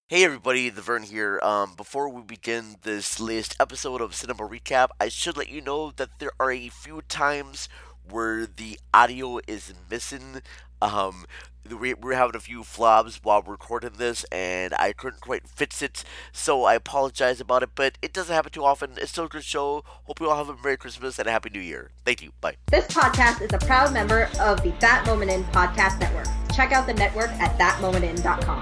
Hey everybody, the Vern here. Before we begin this latest episode of Cinema Recap, I should let you know that there are a few times where the audio is missing. Um, we're having a few flops while recording this, and I couldn't quite fix it, so I apologize about it. But it doesn't happen too often. It's still a good show. Hope you all have a Merry Christmas and a Happy New Year. Thank you. Bye. This podcast is a proud member of the That Moment In podcast network. Check out the network at thatmomentin.com.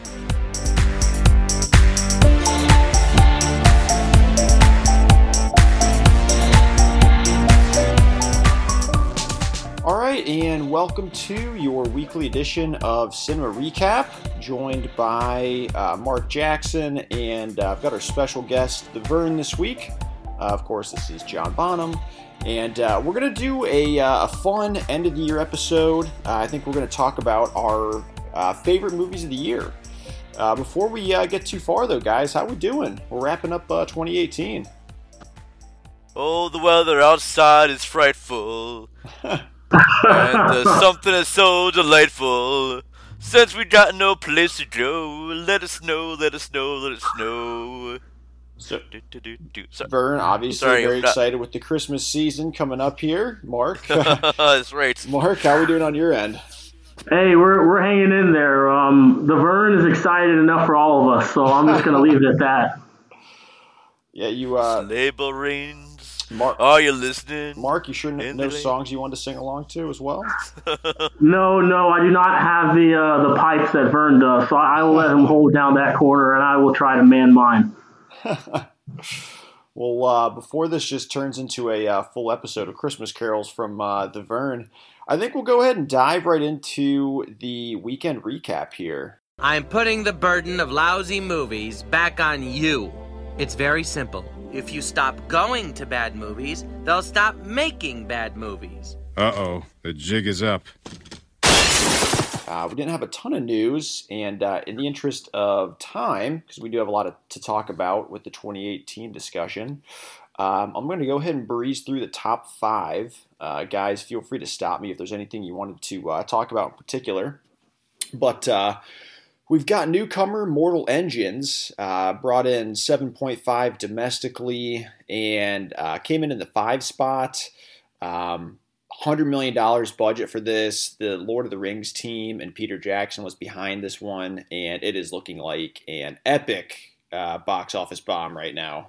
All right, and welcome to your weekly edition of Cinema Recap, joined by Mark Jackson, and I've got our special guest, the Vern, this week. Of course, this is John Bonham, and we're going to do a fun end-of-the-year episode. I think we're going to talk about our favorite movies of the year. Before we get too far, though, guys, how we doing? We're wrapping up 2018. Oh, the weather outside is frightful. And there's something that's so delightful. Since we got no place to go, let us know, let us know, let us know. So, Vern, obviously very I'm not... excited with the Christmas season coming up here. Mark? That's right. Mark, how are we doing on your end? Hey, we're hanging in there. The Vern is excited enough for all of us, so I'm just going to leave it at that. Yeah, you... Sleigh bell rings. Mark, are you listening? Mark, you sure know songs you want to sing along to as well? No, I do not have the pipes that Vern does, so I will let him hold down that corner, and I will try to man mine. Well, before this just turns into a full episode of Christmas carols from the Vern, I think we'll go ahead and dive right into the weekend recap here. I'm putting the burden of lousy movies back on you. It's very simple. If you stop going to bad movies, they'll stop making bad movies. Uh-oh, the jig is up. We didn't have a ton of news, and in the interest of time, because we do have a lot to talk about with the 2018 discussion, I'm going to go ahead and breeze through the top five. Guys, feel free to stop me if there's anything you wanted to talk about in particular. But we've got newcomer Mortal Engines, brought in 7.5 domestically, and came in the 5 spot. $100 million budget for this. The Lord of the Rings team and Peter Jackson was behind this one, and it is looking like an epic box office bomb right now.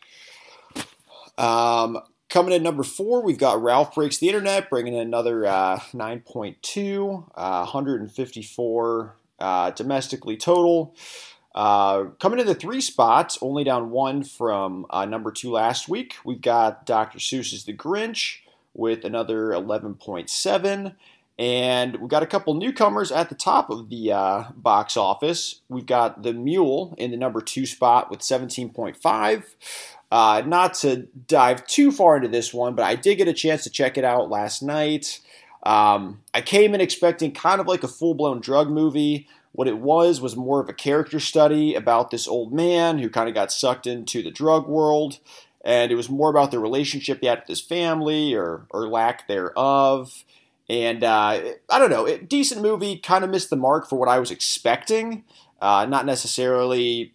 Coming in number 4, we've got Ralph Breaks the Internet, bringing in another 9.2, 154 domestically total. Coming in the 3 spots, only down 1 from number 2 last week, we've got Dr. Seuss's The Grinch with another 11.7. And we've got a couple newcomers at the top of the box office. We've got The Mule in the number 2 spot with 17.5. Not to dive too far into this one, but I did get a chance to check it out last night. I came in expecting kind of like a full-blown drug movie. What it was more of a character study about this old man who kind of got sucked into the drug world. And it was more about the relationship he had with his family or lack thereof. And I don't know, decent movie, kind of missed the mark for what I was expecting. Not necessarily,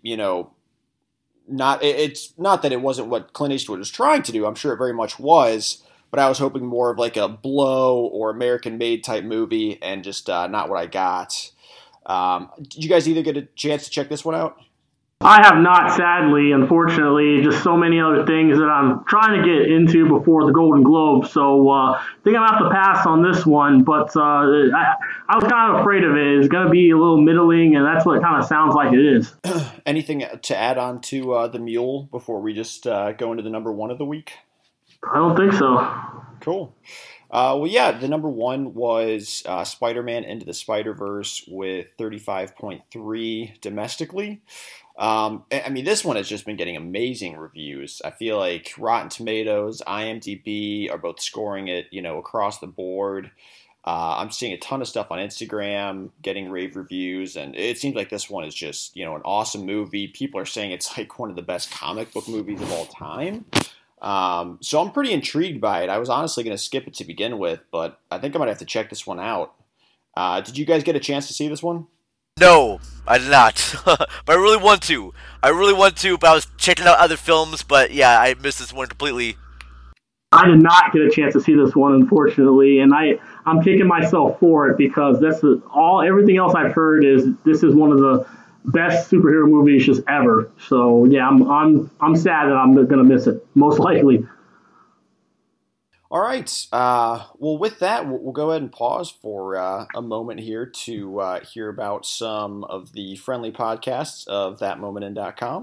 it's not that it wasn't what Clint Eastwood was trying to do. I'm sure it very much was. But I was hoping more of like a Blow or American Made type movie, and just not what I got. Did you guys either get a chance to check this one out? I have not, sadly. Unfortunately, just so many other things that I'm trying to get into before the Golden Globe. So I think I'm going to have to pass on this one. But I was kind of afraid of it. It's going to be a little middling, and that's what it kind of sounds like it is. Anything to add on to The Mule before we just go into the number 1 of the week? I don't think so. Cool. Well, yeah, the number 1 was Spider-Man Into the Spider-Verse with 35.3 domestically. This one has just been getting amazing reviews. I feel like Rotten Tomatoes, IMDb are both scoring it, across the board. I'm seeing a ton of stuff on Instagram, getting rave reviews, and it seems like this one is just, an awesome movie. People are saying it's like one of the best comic book movies of all time. So I'm pretty intrigued by it. I was honestly going to skip it to begin with, but I think I might have to check this one out. Did you guys get a chance to see this one? No, I did not. But I really want to. But I was checking out other films, but yeah, I missed this one completely. I did not get a chance to see this one, unfortunately, and I'm kicking myself for it because everything else I've heard is this is one of the best superhero movies just ever. So yeah, I'm sad that I'm gonna miss it, most likely. All right. Well, with that, we'll go ahead and pause for a moment here to hear about some of the friendly podcasts of ThatMomentIn.com.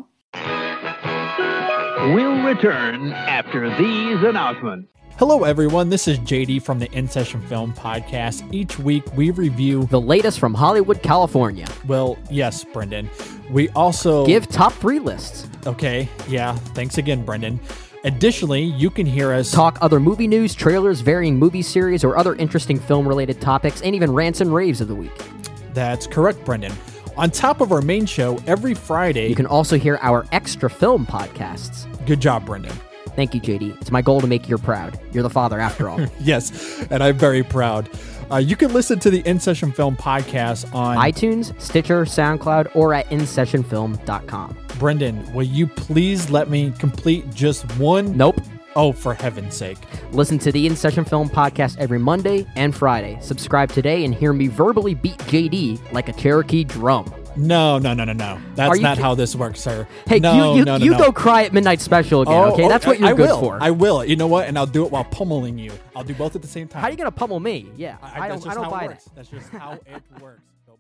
We'll return after these announcements. Hello, everyone. This is JD from the In Session Film Podcast. Each week, we review the latest from Hollywood, California. Well, yes, Brendan. We also give top 3 lists. Okay. Yeah. Thanks again, Brendan. Additionally, you can hear us talk other movie news, trailers, varying movie series, or other interesting film-related topics, and even rants and raves of the week. That's correct, Brendan. On top of our main show, every Friday, you can also hear our extra film podcasts. Good job, Brendan. Thank you, JD. It's my goal to make you proud. You're the father, after all. Yes, and I'm very proud. You can listen to the In Session Film Podcast on iTunes, Stitcher, SoundCloud, or at InSessionFilm.com. Brendan, will you please let me complete just one? Nope. Oh, for heaven's sake. Listen to the In Session Film Podcast every Monday and Friday. Subscribe today and hear me verbally beat JD like a Cherokee drum. No. That's not how this works, sir. Hey, no, you go cry at Midnight Special again, okay? That's what you're good for. I will. You know what? And I'll do it while pummeling you. I'll do both at the same time. How are you going to pummel me? Yeah, I don't buy that. That's just how it works. Go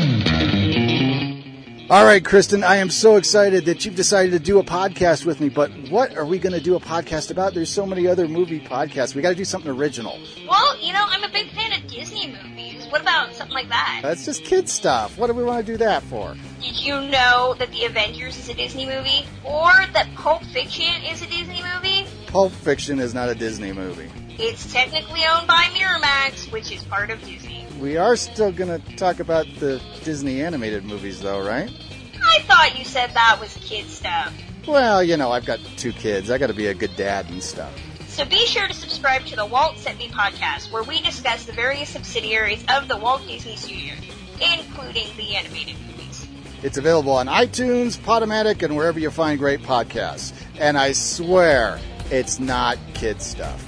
Blue. All right, Kristen, I am so excited that you've decided to do a podcast with me, but what are we going to do a podcast about? There's so many other movie podcasts. We got to do something original. Well, I'm a big fan of Disney movies. What about something like that? That's just kid stuff. What do we want to do that for? Did you know that The Avengers is a Disney movie? Or that Pulp Fiction is a Disney movie? Pulp Fiction is not a Disney movie. It's technically owned by Miramax, which is part of Disney. We are still going to talk about the Disney animated movies, though, right? I thought you said that was kid stuff. Well, I've got 2 kids. I got to be a good dad and stuff. So be sure to subscribe to the Walt Sent Me podcast, where we discuss the various subsidiaries of the Walt Disney Studios, including the animated movies. It's available on iTunes, Podomatic, and wherever you find great podcasts. And I swear, it's not kid stuff.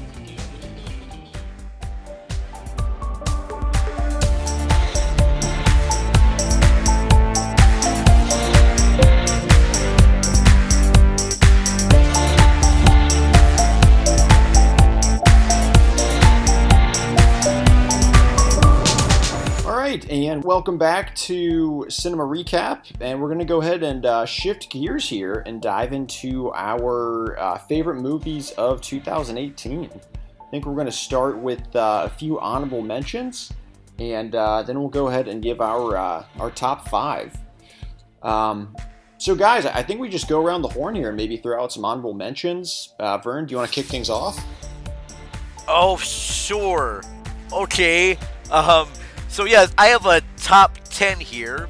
And welcome back to Cinema Recap, and we're going to go ahead and shift gears here and dive into our favorite movies of 2018. I think we're going to start with a few honorable mentions, and then we'll go ahead and give our top 5. So guys, I think we just go around the horn here and maybe throw out some honorable mentions. Vern, do you want to kick things off? Oh, sure. Okay. So yes, I have a top 10 here,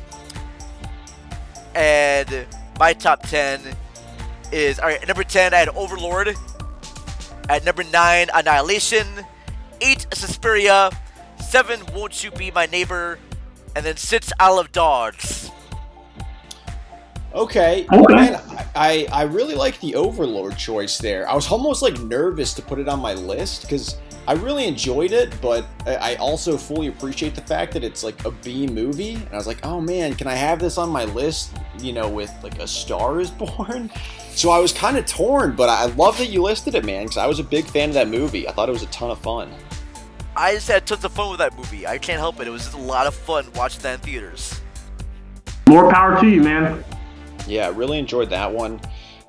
and my top 10 is, alright, at number 10, I had Overlord, at number 9, Annihilation, 8, Suspiria, 7, Won't You Be My Neighbor, and then 6, Isle of Dogs. Okay. Man, I really like the Overlord choice there. I was almost nervous to put it on my list, because I really enjoyed it, but I also fully appreciate the fact that it's a B movie. And I was like, oh man, can I have this on my list, with A Star Is Born? So I was kind of torn, but I love that you listed it, man, because I was a big fan of that movie. I thought it was a ton of fun. I just had tons of fun with that movie. I can't help it. It was just a lot of fun watching that in theaters. More power to you, man. Yeah, really enjoyed that one.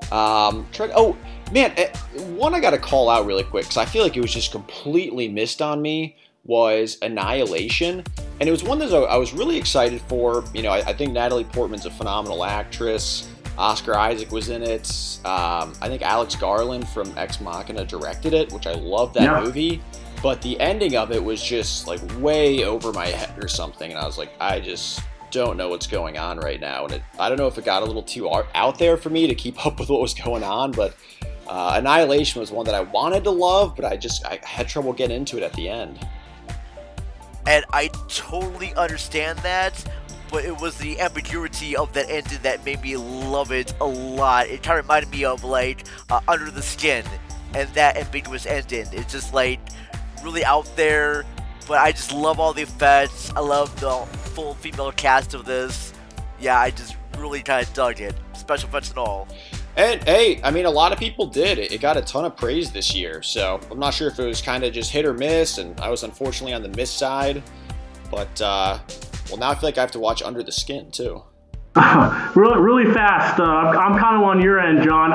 Man, one I got to call out really quick, because I feel like it was just completely missed on me, was Annihilation. And it was one that I was really excited for. I think Natalie Portman's a phenomenal actress. Oscar Isaac was in it. I think Alex Garland from Ex Machina directed it, which I love that movie. But the ending of it was just way over my head or something. And I was like, I just don't know what's going on right now. And I don't know if it got a little too out there for me to keep up with what was going on, but Annihilation was one that I wanted to love, but I had trouble getting into it at the end. And I totally understand that, but it was the ambiguity of that ending that made me love it a lot. It kind of reminded me of like Under the Skin and that ambiguous ending. It's just like really out there, but I just love all the effects. I love the full female cast of this. Yeah, I just really kind of dug it, special effects and all. And hey, I mean, a lot of people did. It got a ton of praise this year, so I'm not sure if it was kind of just hit or miss, and I was unfortunately on the miss side. But, well, now I feel like I have to watch Under the Skin, too. Really fast. I'm kind of on your end, John.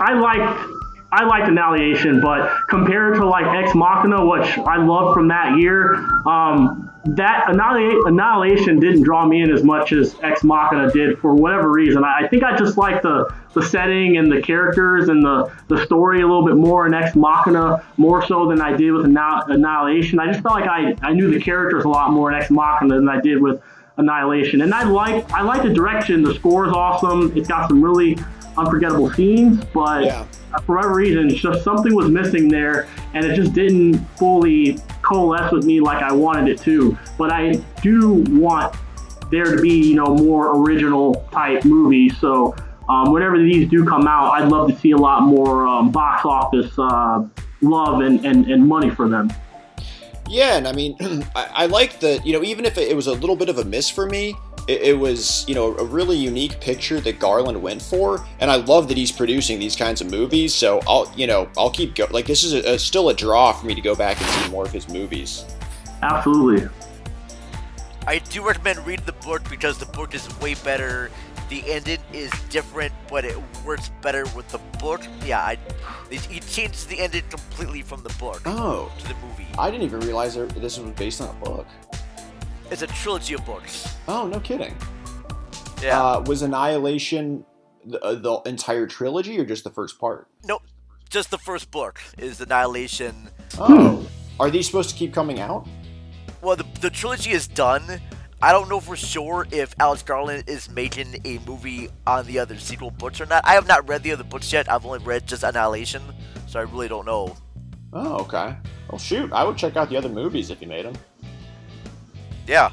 I liked Annihilation, but compared to like Ex Machina, which I loved from that year, that Annihilation didn't draw me in as much as Ex Machina did for whatever reason. I think I just like the setting and the characters and the story a little bit more in Ex Machina, more so than I did with Annihilation. I just felt like I knew the characters a lot more in Ex Machina than I did with Annihilation. And I like the direction. The score is awesome. It's got some really unforgettable scenes, but for whatever reason, it's just something was missing there, and it just didn't fully coalesce with me like I wanted it to. But I do want there to be, more original type movies. So whenever these do come out, I'd love to see a lot more box office love and money for them. Yeah, and I mean, I like that, even if it was a little bit of a miss for me, it was, a really unique picture that Garland went for, and I love that he's producing these kinds of movies, so I'll keep going. Like, this is still a draw for me to go back and see more of his movies. Absolutely. I do recommend reading the book because the book is way better. The ending is different, but it works better with the book. Yeah, he changed the ending completely from the book to the movie. I didn't even realize this was based on a book. It's a trilogy of books. Oh, no kidding. Yeah. Was Annihilation the entire trilogy or just the first part? Nope, just the first book is Annihilation. Oh. Are these supposed to keep coming out? Well, the trilogy is done. I don't know for sure if Alex Garland is making a movie on the other sequel books or not. I have not read the other books yet. I've only read just Annihilation, so I really don't know. Oh, okay. Well, shoot, I would check out the other movies if you made them. Yeah.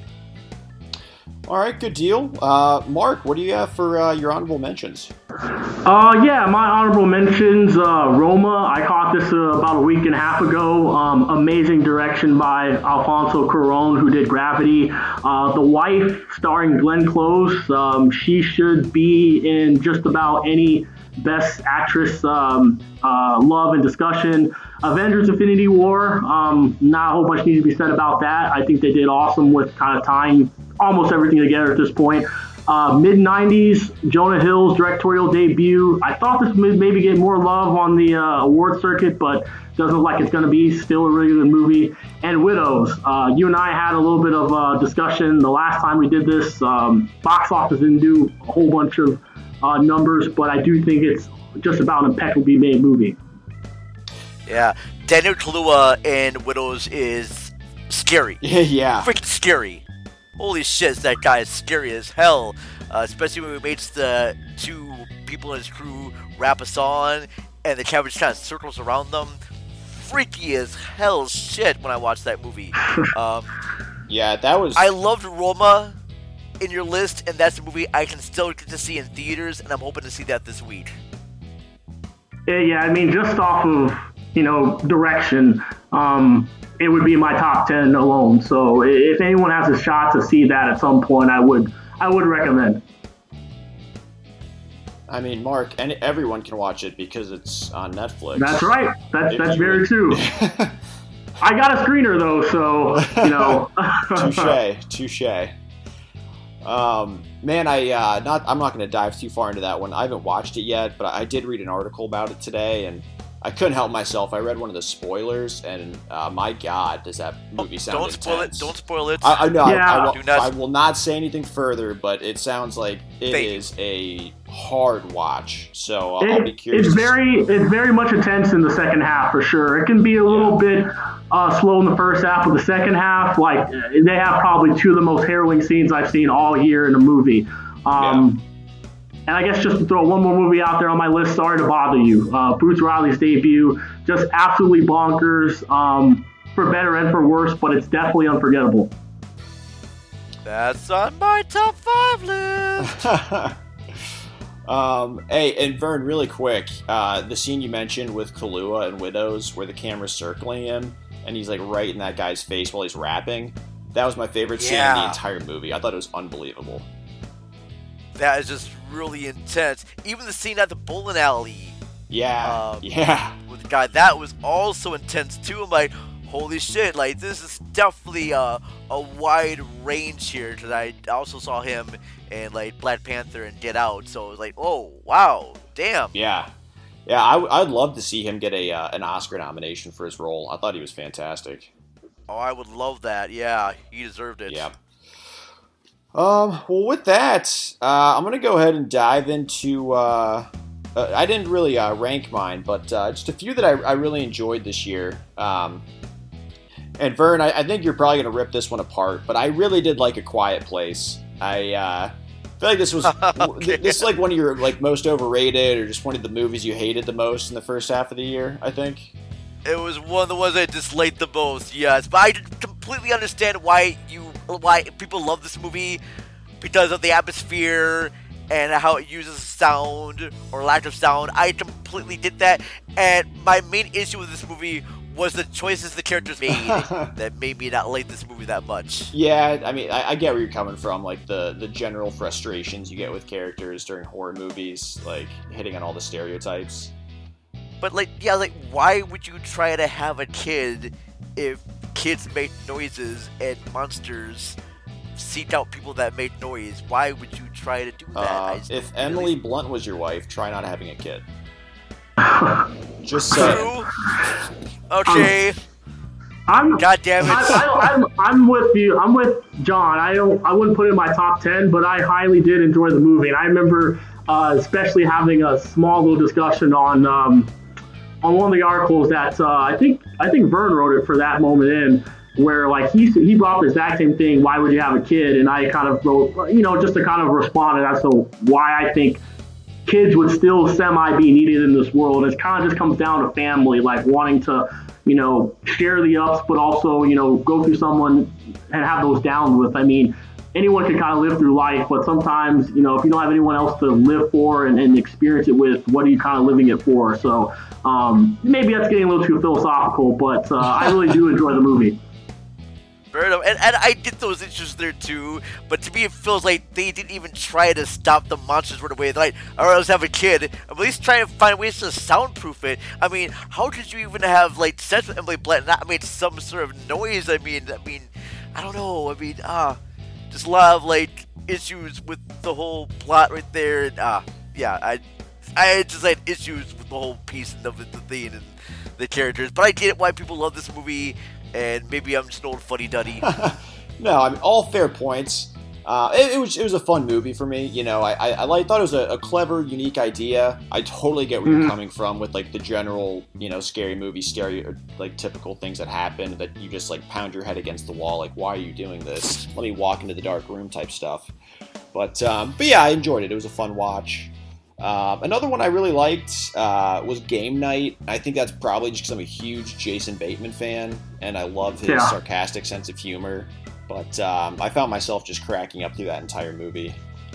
All right, good deal. Mark, what do you have for your honorable mentions? Yeah, my honorable mentions, Roma. I caught this about a week and a half ago. Amazing direction by Alfonso Cuarón, who did Gravity. The Wife, starring Glenn Close. She should be in just about any Best Actress love and discussion. Avengers Infinity War, not a whole bunch needs to be said about that. I think they did awesome with kind of tying almost everything together at this point. Mid-90s, Jonah Hill's directorial debut. I thought this would maybe get more love on the award circuit, but doesn't look like it's going to be. Still a really good movie. And Widows. You and I had a little bit of discussion the last time we did this. Box office didn't do a whole bunch of numbers, but I do think it's just about an impeccably made movie. Yeah, Daniel Kaluuya in Widows is scary. Yeah. Freaking scary. Holy shit, that guy is scary as hell. Especially when he makes the two people in his crew wrap us on, and the camera just kind of circles around them. Freaky as hell shit when I watched that movie. Yeah, that was... I loved Roma in your list, and that's a movie I can still get to see in theaters, and I'm hoping to see that this week. Yeah, I mean, just off of, direction, it would be in my top 10 alone. So if anyone has a shot to see that at some point, I would recommend. I mean, Mark, and everyone can watch it because it's on Netflix. That's right. That's very true. I got a screener though, so Touche. Man, I'm not going to dive too far into that one. I haven't watched it yet, but I did read an article about it today, and I couldn't help myself. I read one of the spoilers, and my God, does that movie sound intense. Don't spoil it. I will not say anything further, but it sounds like it is a hard watch. So I'll be curious. It's very much intense in the second half for sure. It can be a little bit slow in the first half, but the second half, like they have probably two of the most harrowing scenes I've seen all year in a movie. And I guess just to throw one more movie out there on my list, sorry to bother you. Bruce Riley's debut, just absolutely bonkers, for better and for worse, but it's definitely unforgettable. That's on my top 5 list. Hey, and Vern, really quick, the scene you mentioned with Kahlua and Widows where the camera's circling him and he's like right in that guy's face while he's rapping, that was my favorite scene in the entire movie. I thought it was unbelievable. That is just really intense. Even the scene at the bowling alley. Yeah. With the guy, that was also intense too. I'm like, holy shit, like this is definitely a wide range here, because I also saw him in like Black Panther and Get Out, so it was like, oh wow, damn. Yeah, I'd love to see him get an Oscar nomination for his role. I thought he was fantastic. Oh, I would love that. Yeah, he deserved it. Yeah. Well, with that, I'm gonna go ahead and dive into. I didn't really rank mine, but just a few that I really enjoyed this year. And Vern, I think you're probably going to rip this one apart, but I really did like A Quiet Place. I feel like this was this is like one of your like most overrated, or just one of the movies you hated the most in the first half of the year, I think. It was one of the ones I disliked the most, yes. But I completely understand why people love this movie, because of the atmosphere and how it uses sound or lack of sound. I completely did that, and my main issue with this movie was the choices the characters made that made me not like this movie that much. Yeah, I mean, I get where you're coming from, like the general frustrations you get with characters during horror movies, like hitting on all the stereotypes. But like, yeah, like why would you try to have a kid if kids make noises and monsters seek out people that make noise? Why would you try to do that? If Emily Blunt was your wife, try not having a kid. Just saying. Okay. God damn it. I'm with you. I'm with John. I wouldn't put it in my top 10, but I highly did enjoy the movie. And I remember especially having a small little discussion on one of the articles that I think Vern wrote it for That Moment In, where like he brought up the exact same thing. Why would you have a kid? And I kind of wrote, just to kind of respond as to why I think kids would still semi be needed in this world. It kind of just comes down to family, like wanting to, share the ups, but also, go through someone and have those downs with. I mean, anyone can kind of live through life, but sometimes, if you don't have anyone else to live for and experience it with, what are you kind of living it for? So maybe that's getting a little too philosophical, but I really do enjoy the movie. And I get those issues there too, but to me it feels like they didn't even try to stop the monsters right away. They're like, alright, let's have a kid. At least try and find ways to soundproof it. I mean, how did you even have like sex with Emily Blunt and not make some sort of noise? I mean, I don't know. Just a lot of like issues with the whole plot right there. And I just had issues with the whole piece of the thing and the characters. But I get it why people love this movie. And maybe I'm just an old fuddy-duddy. No, I mean, all fair points. It was a fun movie for me. I thought it was a clever, unique idea. I totally get where you're coming from with like the general, scary movie like typical things that happen that you just like pound your head against the wall. Like, why are you doing this? Let me walk into the dark room type stuff. But yeah, I enjoyed it. It was a fun watch. Another one I really liked was Game Night. I think that's probably just because I'm a huge Jason Bateman fan, and I love his sarcastic sense of humor. But I found myself just cracking up through that entire movie.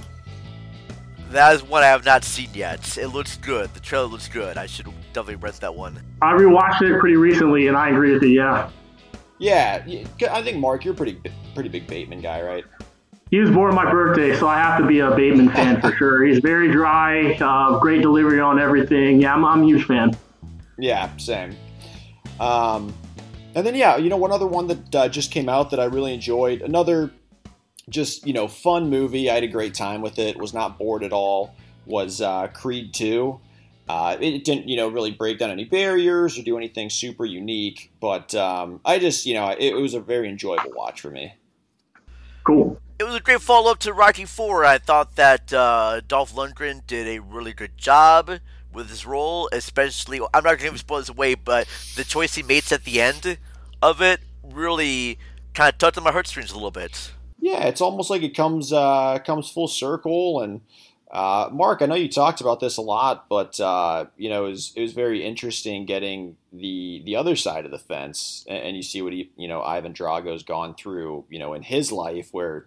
That is one I have not seen yet. It looks good. The trailer looks good. I should definitely rent that one. I rewatched it pretty recently, and I agree with you, yeah. Yeah, I think, Mark, you're a pretty big Bateman guy, right? He was born on my birthday, so I have to be a Bateman fan for sure. He's very dry, great delivery on everything. Yeah, I'm a huge fan. Yeah, same. And then, one other one that just came out that I really enjoyed. Another just, fun movie. I had a great time with it. Was not bored at all. Was Creed 2. It didn't, really break down any barriers or do anything super unique. But I just, it was a very enjoyable watch for me. Cool. It was a great follow-up to Rocky IV. I thought that Dolph Lundgren did a really good job with his role, especially, I'm not going to spoil this away, but the choice he makes at the end of it really kind of tugged on my heartstrings a little bit. Yeah, it's almost like it comes full circle. And Mark, I know you talked about this a lot, but it was very interesting getting the other side of the fence, and you see what Ivan Drago's gone through, in his life, where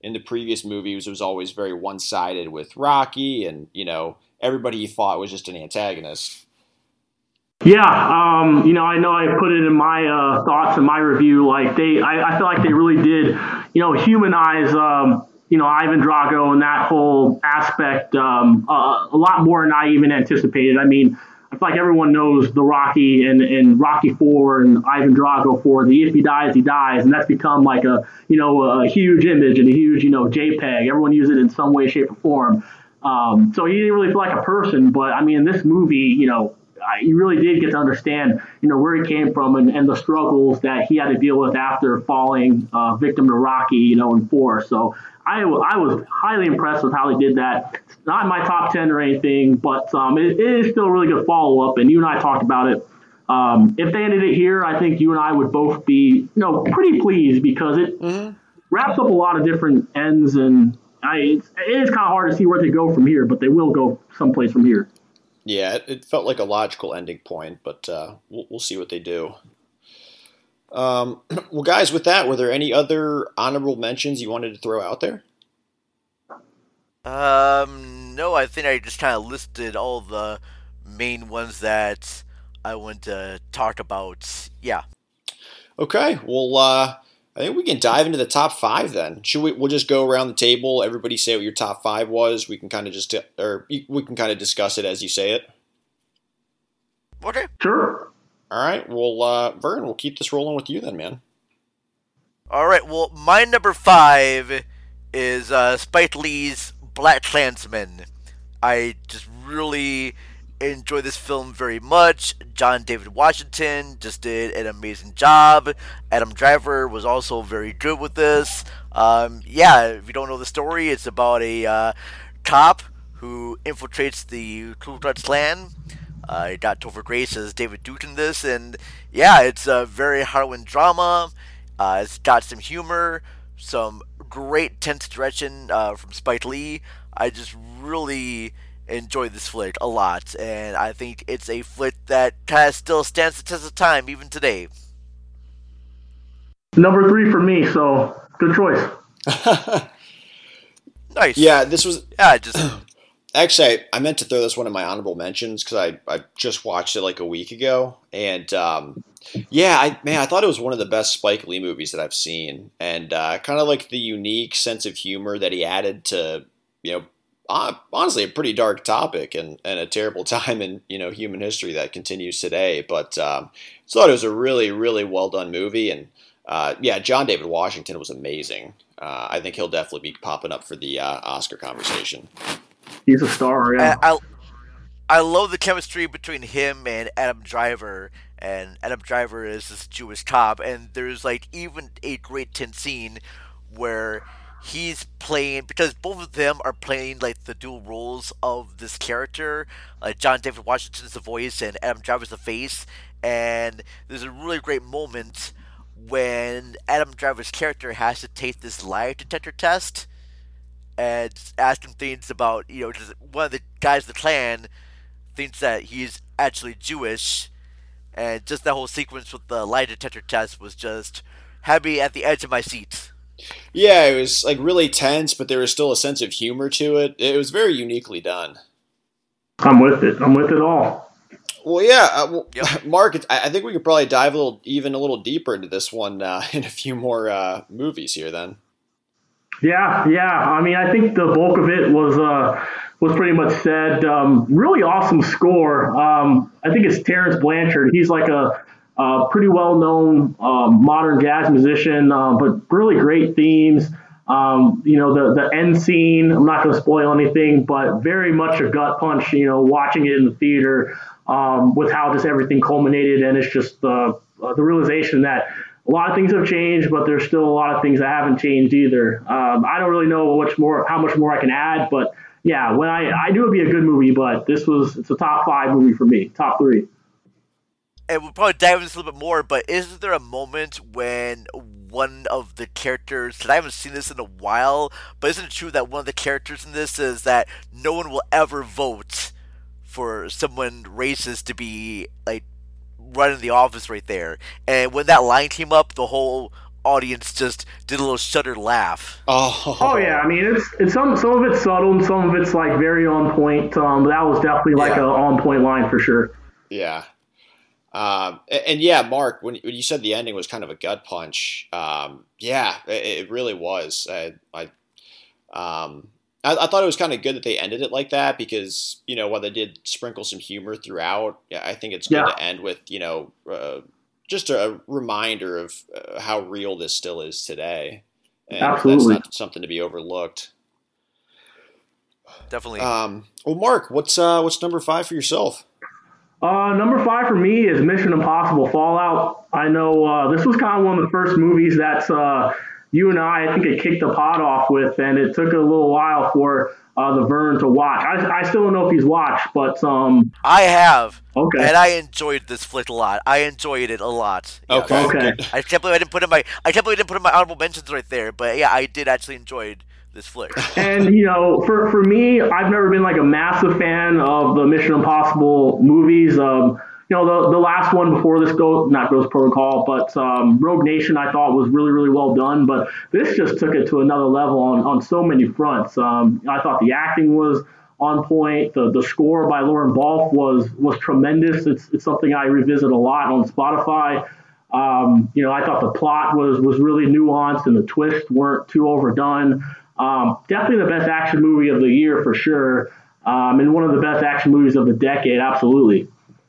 in the previous movies, it was always very one-sided with Rocky, and everybody he fought was just an antagonist. Yeah, I know I put it in my thoughts in my review. Like I feel like they really did, humanize, Ivan Drago and that whole aspect a lot more than I even anticipated. I mean, I feel like everyone knows the Rocky and Rocky 4 and Ivan Drago 4. The if he dies, he dies, and that's become like a huge image and a huge JPEG. Everyone uses it in some way, shape, or form. So he didn't really feel like a person, but I mean, in this movie, you really did get to understand, where he came from and the struggles that he had to deal with after falling victim to Rocky, in 4. So I was highly impressed with how they did that. It's not in my top 10 or anything, but it is still a really good follow-up, and you and I talked about it. If they ended it here, I think you and I would both be, pretty pleased, because it wraps up a lot of different ends, and it is kind of hard to see where they go from here, but they will go someplace from here. Yeah, it felt like a logical ending point, but we'll see what they do. Well, guys, with that, were there any other honorable mentions you wanted to throw out there? No, I think I just kind of listed all the main ones that I want to talk about. Yeah. Okay, well, I think we can dive into the top 5 then. We'll just go around the table. Everybody say what your top 5 was. We can kind of discuss it as you say it. Okay. Sure. All right. Well, Vern, we'll keep this rolling with you then, man. All right. Well, my number 5 is Spike Lee's BlacKkKlansman. I just really enjoy this film very much. John David Washington just did an amazing job. Adam Driver was also very good with this. If you don't know the story, it's about a cop who infiltrates the Ku Klux Klan. He got Topher Grace as David Duke in this, and it's a very harrowing drama. It's got some humor, some great tense direction from Spike Lee. I just really enjoy this flick a lot, and I think it's a flick that kind of still stands the test of time even today. Number 3 for me, so good choice. Nice. Yeah, this was... just... Actually, I meant to throw this one in my honorable mentions because I just watched it like a week ago, and I thought it was one of the best Spike Lee movies that I've seen, and kind of like the unique sense of humor that he added to, honestly, a pretty dark topic and a terrible time in human history that continues today. But I thought it was a really, really well done movie, and John David Washington was amazing. I think he'll definitely be popping up for the Oscar conversation. He's a star, yeah. I love the chemistry between him and Adam Driver, and Adam Driver is this Jewish cop, and there's like even a great tense scene where he's playing, because both of them are playing like the dual roles of this character. John David Washington is the voice and Adam Driver's the face, and there's a really great moment when Adam Driver's character has to take this lie detector test and ask him things about, just one of the guys in the Klan thinks that he's actually Jewish, and just that whole sequence with the lie detector test was just had me at the edge of my seat. Yeah, it was like really tense, but there was still a sense of humor to it. It was very uniquely done. I'm with it all. Well, yeah, yep. Mark, I think we could probably dive a little deeper into this one in a few more movies here then. Yeah. I mean, I think the bulk of it was pretty much said. Really awesome score. I think it's Terrence Blanchard. He's like a pretty well-known modern jazz musician, but really great themes. The end scene, I'm not going to spoil anything, but very much a gut punch, watching it in the theater with how just everything culminated. And it's just the realization that a lot of things have changed, but there's still a lot of things that haven't changed either. I don't really know how much more I can add, but yeah, when I knew it'd be a good movie, but it's a top 5 movie for me, top 3. And we'll probably dive into this a little bit more, but is there a moment when one of the characters, because I haven't seen this in a while, but isn't it true that one of the characters in this is that no one will ever vote for someone racist to be, like, running the office right there? And when that line came up, the whole audience just did a little shudder laugh. Oh yeah, I mean it's some of it's subtle and some of it's like very on point. That was definitely like a on point line for sure. Yeah. And yeah, Mark, when you said the ending was kind of a gut punch, yeah, it really was. I thought it was kind of good that they ended it like that because, you know, while they did sprinkle some humor throughout, I think it's good to end with, you know, just a reminder of how real this still is today. And absolutely. That's not something to be overlooked. Definitely. Well, Mark, what's number 5 for yourself? Number 5 for me is Mission Impossible Fallout. I know this was kind of one of the first movies that you and I think it kicked the pot off with, and it took a little while for the Vern to watch. I still don't know if he's watched, but I have. Okay. And I enjoyed this flick a lot. I enjoyed it a lot. Yes. Okay. I can't believe I didn't put in my honorable mentions right there, but yeah, I did actually enjoy this flick. And, you know, for me, I've never been like a massive fan of the Mission Impossible movies. You know, the last one before this not Ghost Protocol, but Rogue Nation I thought was really, really well done. But this just took it to another level on so many fronts. I thought the acting was on point. The score by Lauren Balfe was tremendous. It's something I revisit a lot on Spotify. You know, I thought the plot was really nuanced and the twists weren't too overdone. Definitely the best action movie of the year for sure, and one of the best action movies of the decade, absolutely.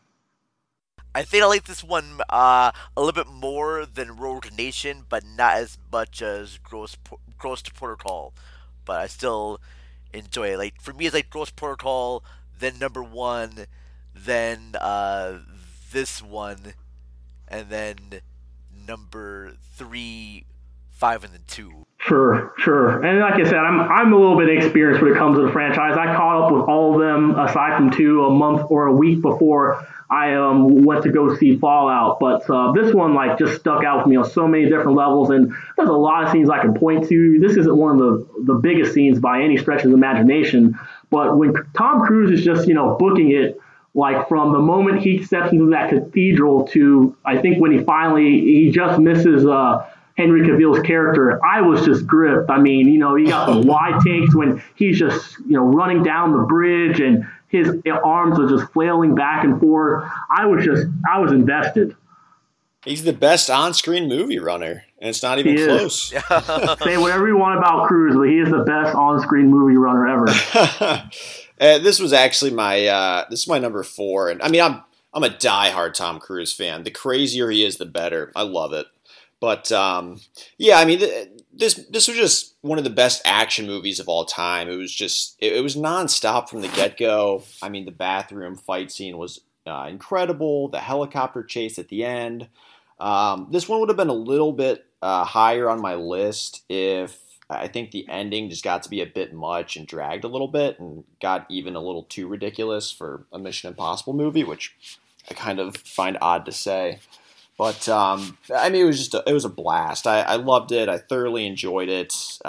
I think I like this one a little bit more than Rogue Nation, but not as much as Ghost Protocol. But I still enjoy it. Like for me, it's like Ghost Protocol, then number 1, then this one, and then number 3, 5, and then 2. Sure. And like I said, I'm a little bit experienced when it comes to the franchise. I caught up with all of them, aside from 2, a month or a week before I went to go see Fallout. But this one like just stuck out with me on so many different levels, and there's a lot of scenes I can point to. This isn't one of the biggest scenes by any stretch of the imagination, but when Tom Cruise is just, you know, booking it, like from the moment he steps into that cathedral to I think when he just misses Henry Cavill's character, I was just gripped. I mean, you know, you got the wide takes when he's just, you know, running down the bridge and his arms are just flailing back and forth. I was invested. He's the best on-screen movie runner, and it's not even close. Say whatever you want about Cruise, but he is the best on-screen movie runner ever. This was actually my number 4, and I mean, I'm a diehard Tom Cruise fan. The crazier he is, the better. I love it. But yeah, I mean, this was just one of the best action movies of all time. It was just it was nonstop from the get-go. I mean, the bathroom fight scene was incredible. The helicopter chase at the end. This one would have been a little bit higher on my list if I think the ending just got to be a bit much and dragged a little bit and got even a little too ridiculous for a Mission Impossible movie, which I kind of find odd to say. But, I mean, it was a blast. I loved it. I thoroughly enjoyed it.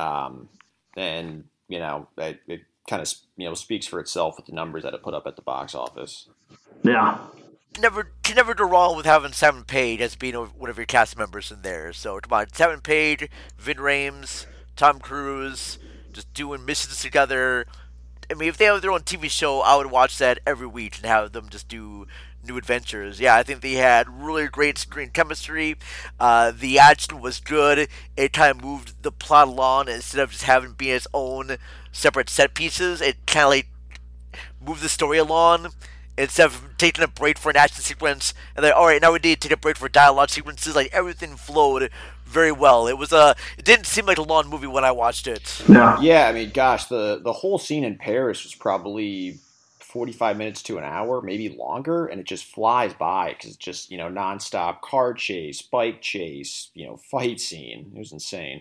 And, you know, it kind of, you know, speaks for itself with the numbers that it put up at the box office. Yeah. Can never go wrong with having Simon Pegg as being one of your cast members in there. So, come on, Simon Pegg, Vin Rames, Tom Cruise, just doing missions together. I mean, if they have their own TV show, I would watch that every week and have them just do new adventures. Yeah, I think they had really great screen chemistry. The action was good. It kind of moved the plot along instead of just having it be its own separate set pieces. It kind of like moved the story along instead of taking a break for an action sequence and then, all right, now we need to take a break for dialogue sequences. Like everything flowed very well. It didn't seem like a long movie when I watched it. Yeah, I mean, gosh, the whole scene in Paris was probably 45 minutes to an hour, maybe longer, and it just flies by because it's just, you know, nonstop car chase, bike chase, you know, fight scene. It was insane.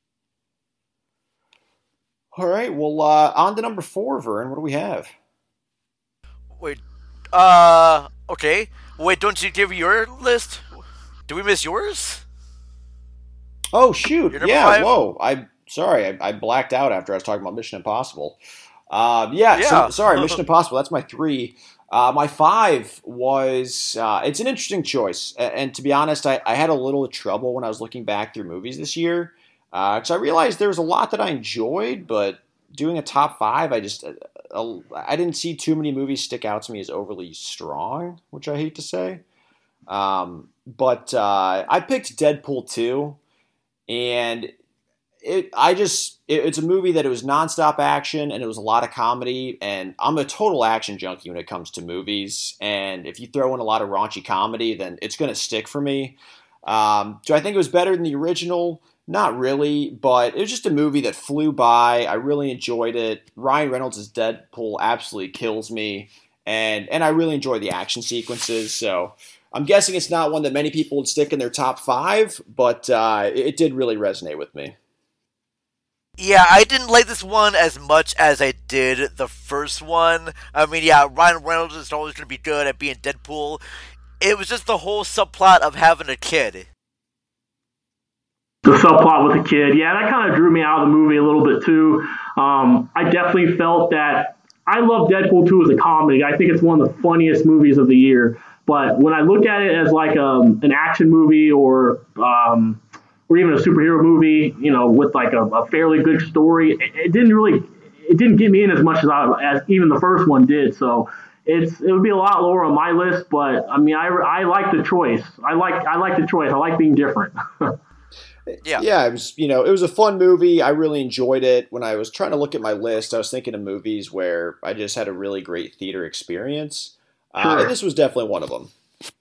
All right, well, on to number 4, Vern. What do we have? Wait, okay. Wait, don't you give your list? Did we miss yours? Oh, shoot. Yeah, 5? whoa. I'm sorry. I blacked out after I was talking about Mission Impossible. Sorry, Mission Impossible. That's my 3. My 5 was, it's an interesting choice. And to be honest, I had a little trouble when I was looking back through movies this year. Because I realized there was a lot that I enjoyed, but doing a top 5, I didn't see too many movies stick out to me as overly strong, which I hate to say. But I picked Deadpool 2, and it's a movie that it was nonstop action and it was a lot of comedy, and I'm a total action junkie when it comes to movies, and if you throw in a lot of raunchy comedy, then it's going to stick for me. Do I think it was better than the original? Not really, but it was just a movie that flew by. I really enjoyed it. Ryan Reynolds' Deadpool absolutely kills me, and I really enjoy the action sequences, so I'm guessing it's not one that many people would stick in their top 5, but it did really resonate with me. Yeah, I didn't like this one as much as I did the first one. I mean, yeah, Ryan Reynolds is always going to be good at being Deadpool. It was just the whole subplot of having a kid. The subplot with the kid, yeah, that kind of drew me out of the movie a little bit too. I definitely felt that I love Deadpool 2 as a comedy. I think it's one of the funniest movies of the year. But when I look at it as like an action movie or even a superhero movie, with like a fairly good story, it didn't get me in as much as even the first one did. So it would be a lot lower on my list. But I mean, I like the choice. I like the choice. I like being different. Yeah, it was a fun movie. I really enjoyed it. When I was trying to look at my list, I was thinking of movies where I just had a really great theater experience. Sure. And this was definitely one of them.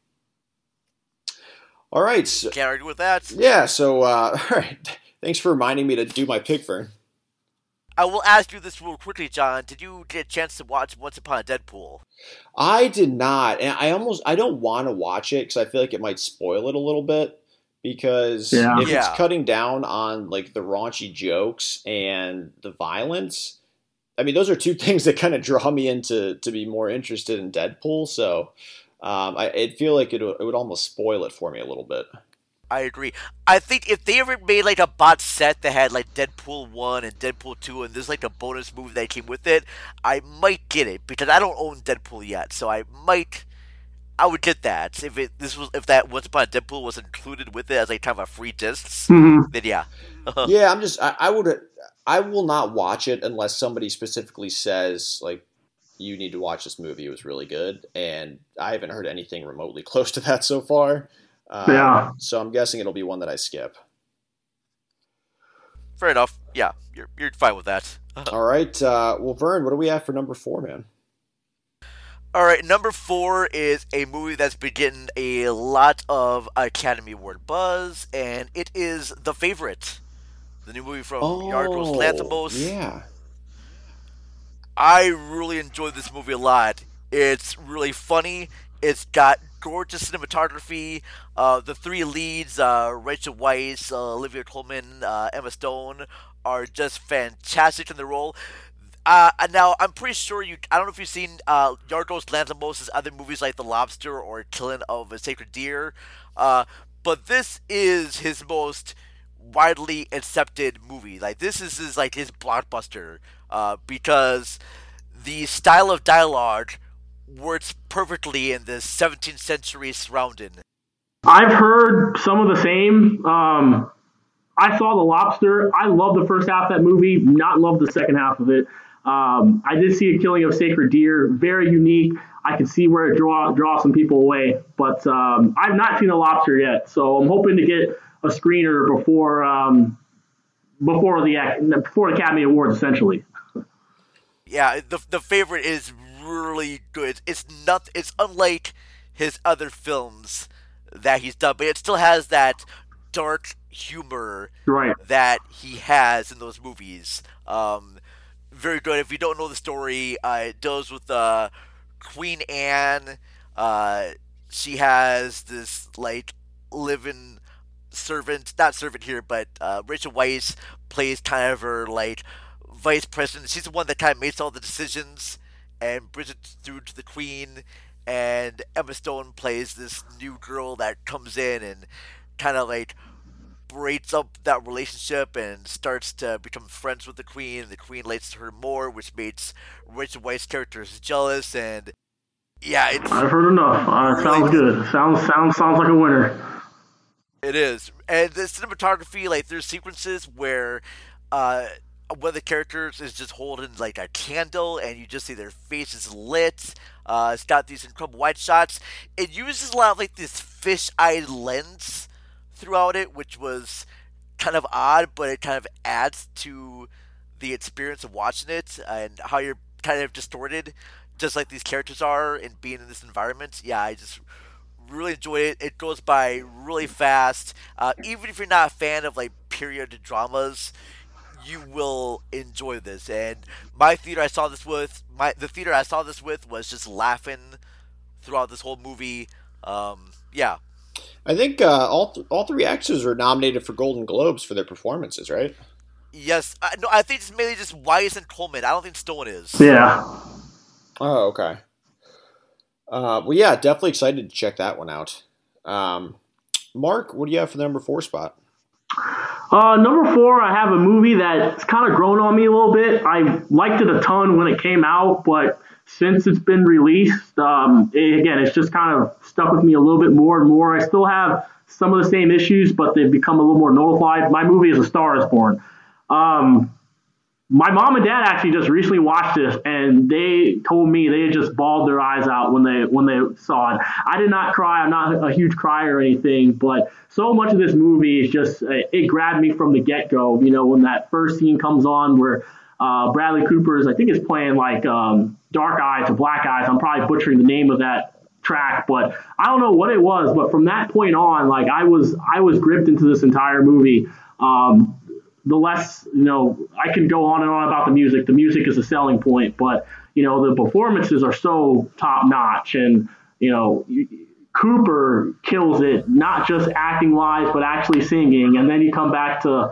All right. So, can't argue with that. Yeah, so, all right. Thanks for reminding me to do my pick, Vern. I will ask you this real quickly, John. Did you get a chance to watch Once Upon a Deadpool? I did not. And I don't want to watch it because I feel like it might spoil it a little bit. Because if it's cutting down on like the raunchy jokes and the violence, I mean, those are two things that kind of draw me into to be more interested in Deadpool. So I feel like it would almost spoil it for me a little bit. I agree. I think if they ever made like a bot set that had like Deadpool 1 and Deadpool 2 and there's like a bonus movie that came with it, I might get it because I don't own Deadpool yet. So I would get that if that Once Upon a Deadpool was included with it as like kind of a free disc. Then yeah. Yeah, I will not watch it unless somebody specifically says like you need to watch this movie. It was really good, and I haven't heard anything remotely close to that so far. So I'm guessing it'll be one that I skip. Fair enough. Yeah, you're fine with that. All right. Well, Vern, what do we have for number 4, man? All right, number 4 is a movie that's been getting a lot of Academy Award buzz, and it is The Favorite, the new movie from Yorgos Lanthimos. Yeah. I really enjoyed this movie a lot. It's really funny. It's got gorgeous cinematography. The 3 leads, Rachel Weisz, Olivia Colman, Emma Stone, are just fantastic in the role. Now, I'm pretty sure I don't know if you've seen Yorgos Lanthimos' other movies like The Lobster or Killing of a Sacred Deer, but this is his most widely accepted movie. Like, this is his blockbuster, because the style of dialogue works perfectly in the 17th century surrounding. I've heard some of the same. I saw The Lobster. I love the first half of that movie, not love the second half of it. I did see A Killing of Sacred Deer, very unique. I can see where it draws some people away, but I've not seen The Lobster yet, so I'm hoping to get a screener before the Academy Awards, essentially. Yeah, the Favorite is really good. It's unlike his other films that he's done, but it still has that dark humor that he has in those movies. Very good. If you don't know the story, it deals with Queen Anne. She has this live-in servant, not servant here, but Rachel Weisz plays kind of her vice president. She's the one that kind of makes all the decisions and brings it through to the queen. And Emma Stone plays this new girl that comes in and kind of breaks up that relationship and starts to become friends with the Queen. The Queen likes her more, which makes Rachel Weisz's characters jealous. And yeah, I've heard enough. Sounds good. Sounds like a winner. It is. And the cinematography, like, there's sequences where one of the characters is just holding, like, a candle, and you just see their faces lit. It's got these incredible wide shots. It uses a lot of, like, this fish-eye lens throughout it, which was kind of odd, but it kind of adds to the experience of watching it and how you're kind of distorted, just like these characters are, and being in this environment. Yeah, I just really enjoy it. It goes by really fast. Even if you're not a fan of like period dramas, you will enjoy this. And the theater I saw this with was just laughing throughout this whole movie. Yeah. I think all three actors are nominated for Golden Globes for their performances, right? Yes. No, I think it's mainly just Weisz and Coleman. I don't think Stone is. Yeah. Oh, okay. Well, yeah, definitely excited to check that one out. Mark, what do you have for the number 4 spot? Number 4, I have a movie that's kind of grown on me a little bit. I liked it a ton when it came out, but since it's been released, it's just kind of stuck with me a little bit more and more. I still have some of the same issues, but they've become a little more nullified. My movie is A Star Is Born. My mom and dad actually just recently watched this, and they told me they had just bawled their eyes out when they saw it. I did not cry. I'm not a huge crier or anything, but so much of this movie is just it grabbed me from the get-go. You know, when that first scene comes on where Bradley Cooper I think is playing like Dark Eyes or Black Eyes. I'm probably butchering the name of that track, but I don't know what it was. But from that point on, like I was gripped into this entire movie. The less, I can go on and on about the music. The music is a selling point, but, the performances are so top notch, and, Cooper kills it, not just acting wise, but actually singing. And then you come back to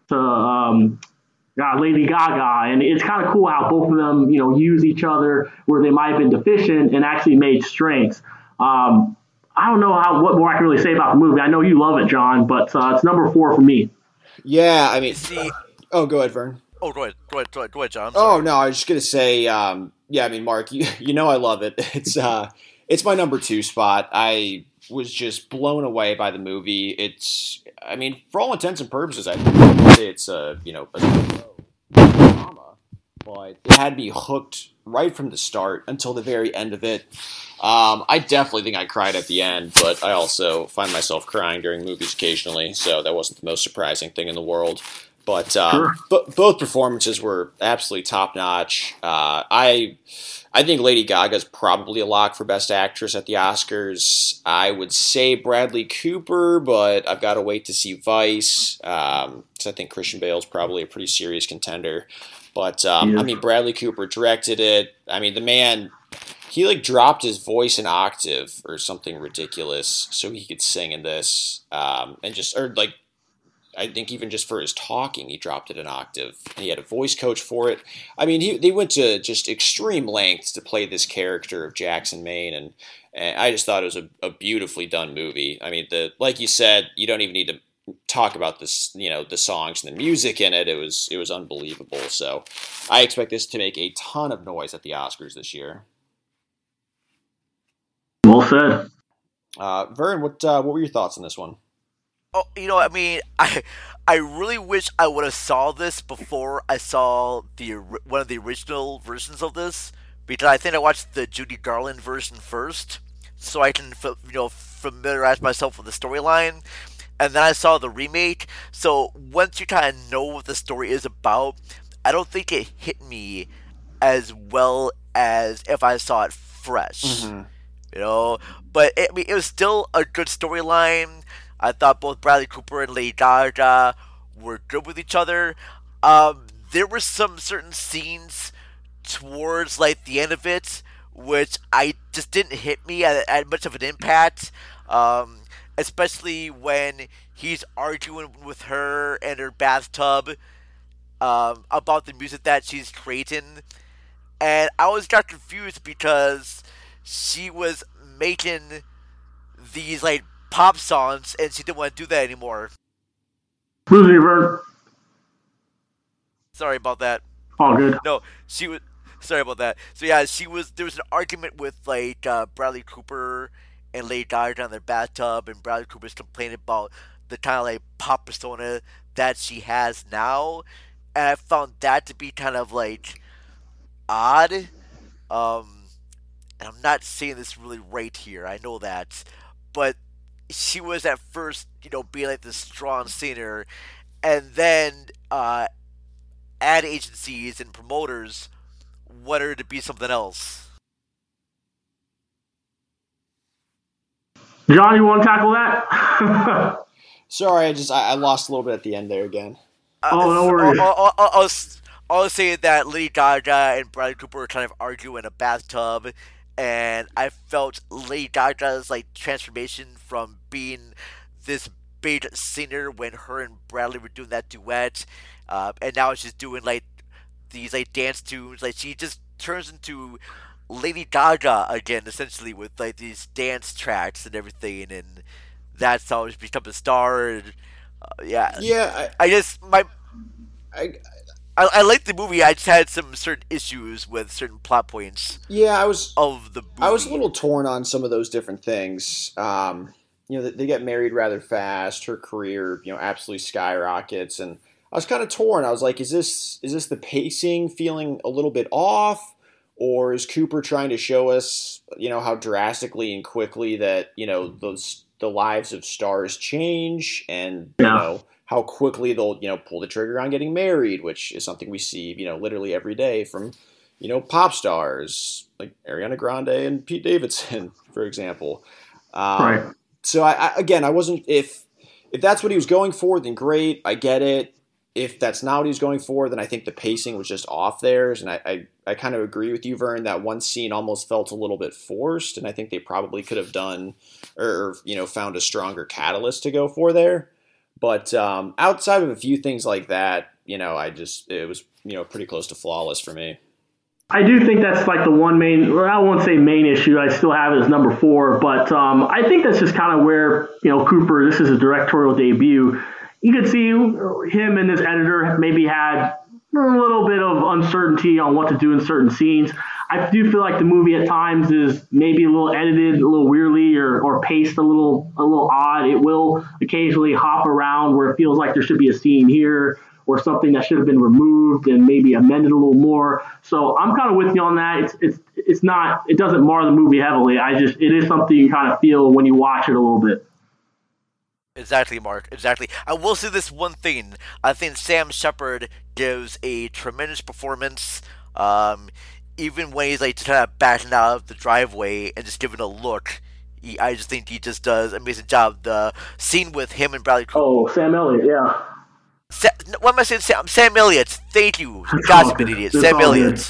Lady Gaga, and it's kind of cool how both of them, use each other where they might have been deficient and actually made strengths. I don't know what more I can really say about the movie. I know you love it, John, but it's number 4 for me. Yeah, I mean, go ahead, Vern. Oh, go ahead, John. Oh no, I was just gonna say, I mean, Mark, you know I love it. It's my number 2 spot. I was just blown away by the movie. I mean, for all intents and purposes, I say it's a drama, but it had me hooked right from the start until the very end of it. I definitely think I cried at the end, but I also find myself crying during movies occasionally, so that wasn't the most surprising thing in the world. But sure. Both performances were absolutely top-notch. I think Lady Gaga's probably a lock for Best Actress at the Oscars. I would say Bradley Cooper, but I've got to wait to see Vice, because I think Christian Bale's probably a pretty serious contender. But, I mean, Bradley Cooper directed it. I mean, the man, he, dropped his voice an octave or something ridiculous so he could sing in this. I think even just for his talking, he dropped it an octave. And he had a voice coach for it. I mean, they went to just extreme lengths to play this character of Jackson Maine, and I just thought it was a beautifully done movie. I mean, like you said, you don't even need to talk about this, the songs and the music in it. It was unbelievable. So I expect this to make a ton of noise at the Oscars this year. Well said. Vern, what were your thoughts on this one? Oh, I mean, I really wish I would have saw this before I saw one of the original versions of this, because I think I watched the Judy Garland version first, so I can familiarize myself with the storyline, and then I saw the remake. So once you kind of know what the story is about, I don't think it hit me as well as if I saw it fresh. Mm-hmm. But it was still a good storyline. I thought both Bradley Cooper and Lady Gaga were good with each other. There were some certain scenes towards the end of it which I just didn't hit me at much of an impact. Especially when he's arguing with her in her bathtub about the music that she's creating. And I always got confused because she was making these pop songs, and she didn't want to do that anymore. Losing you, Vern. Sorry about that. All good. No, she was. Sorry about that. So yeah, she was. There was an argument with like Bradley Cooper and Lady Gaga in their bathtub, and Bradley Cooper's complaining about the kind of like pop persona that she has now, and I found that to be kind of like odd. And I'm not saying this really right here. I know that, but she was at first, being like this strong singer, and then ad agencies and promoters want her to be something else. John, you want to tackle that? Sorry, I lost a little bit at the end there again. No worries. I was saying that Lady Gaga and Bradley Cooper were kind of arguing in a bathtub, and I felt Lady Gaga's like transformation from being this big singer when her and Bradley were doing that duet, and now she's doing like these like dance tunes. Like she just turns into Lady Gaga again, essentially, with like these dance tracks and everything, and that's how she's become a star. And, I liked the movie. I just had some certain issues with certain plot points. Yeah, I was of the movie. I was a little torn on some of those different things. They get married rather fast. Her career, absolutely skyrockets, and I was kind of torn. I was like, is this the pacing feeling a little bit off, or is Cooper trying to show us, how drastically and quickly that the lives of stars change, and how quickly they'll, pull the trigger on getting married, which is something we see, literally every day from, pop stars like Ariana Grande and Pete Davidson, for example. Right. So I wasn't, if that's what he was going for, then great. I get it. If that's not what he was going for, then I think the pacing was just off theirs. And I kind of agree with you, Vern, that one scene almost felt a little bit forced. And I think they probably could have done or found a stronger catalyst to go for there. But outside of a few things like that, it was, pretty close to flawless for me. I do think that's like the one main, well, I won't say main issue. I still have it as number 4, but I think that's just kind of where, Cooper, this is his directorial debut. You could see him and his editor maybe had a little bit of uncertainty on what to do in certain scenes. I do feel like the movie at times is maybe a little edited, a little weirdly, or paced a little odd. It will occasionally hop around where it feels like there should be a scene here or something that should have been removed and maybe amended a little more. So I'm kind of with you on that. It's not, it doesn't mar the movie heavily. It is something you kind of feel when you watch it a little bit. Exactly, Mark. Exactly. I will say this one thing. I think Sam Shepard gives a tremendous performance. Even when he's like kind of backing out of the driveway and just giving a look, I just think he just does an amazing job. The scene with him and Bradley Cooper. Oh, Sam Elliott, yeah. What am I saying? Sam Elliott. Thank you. God's been idiot. Sam Elliott.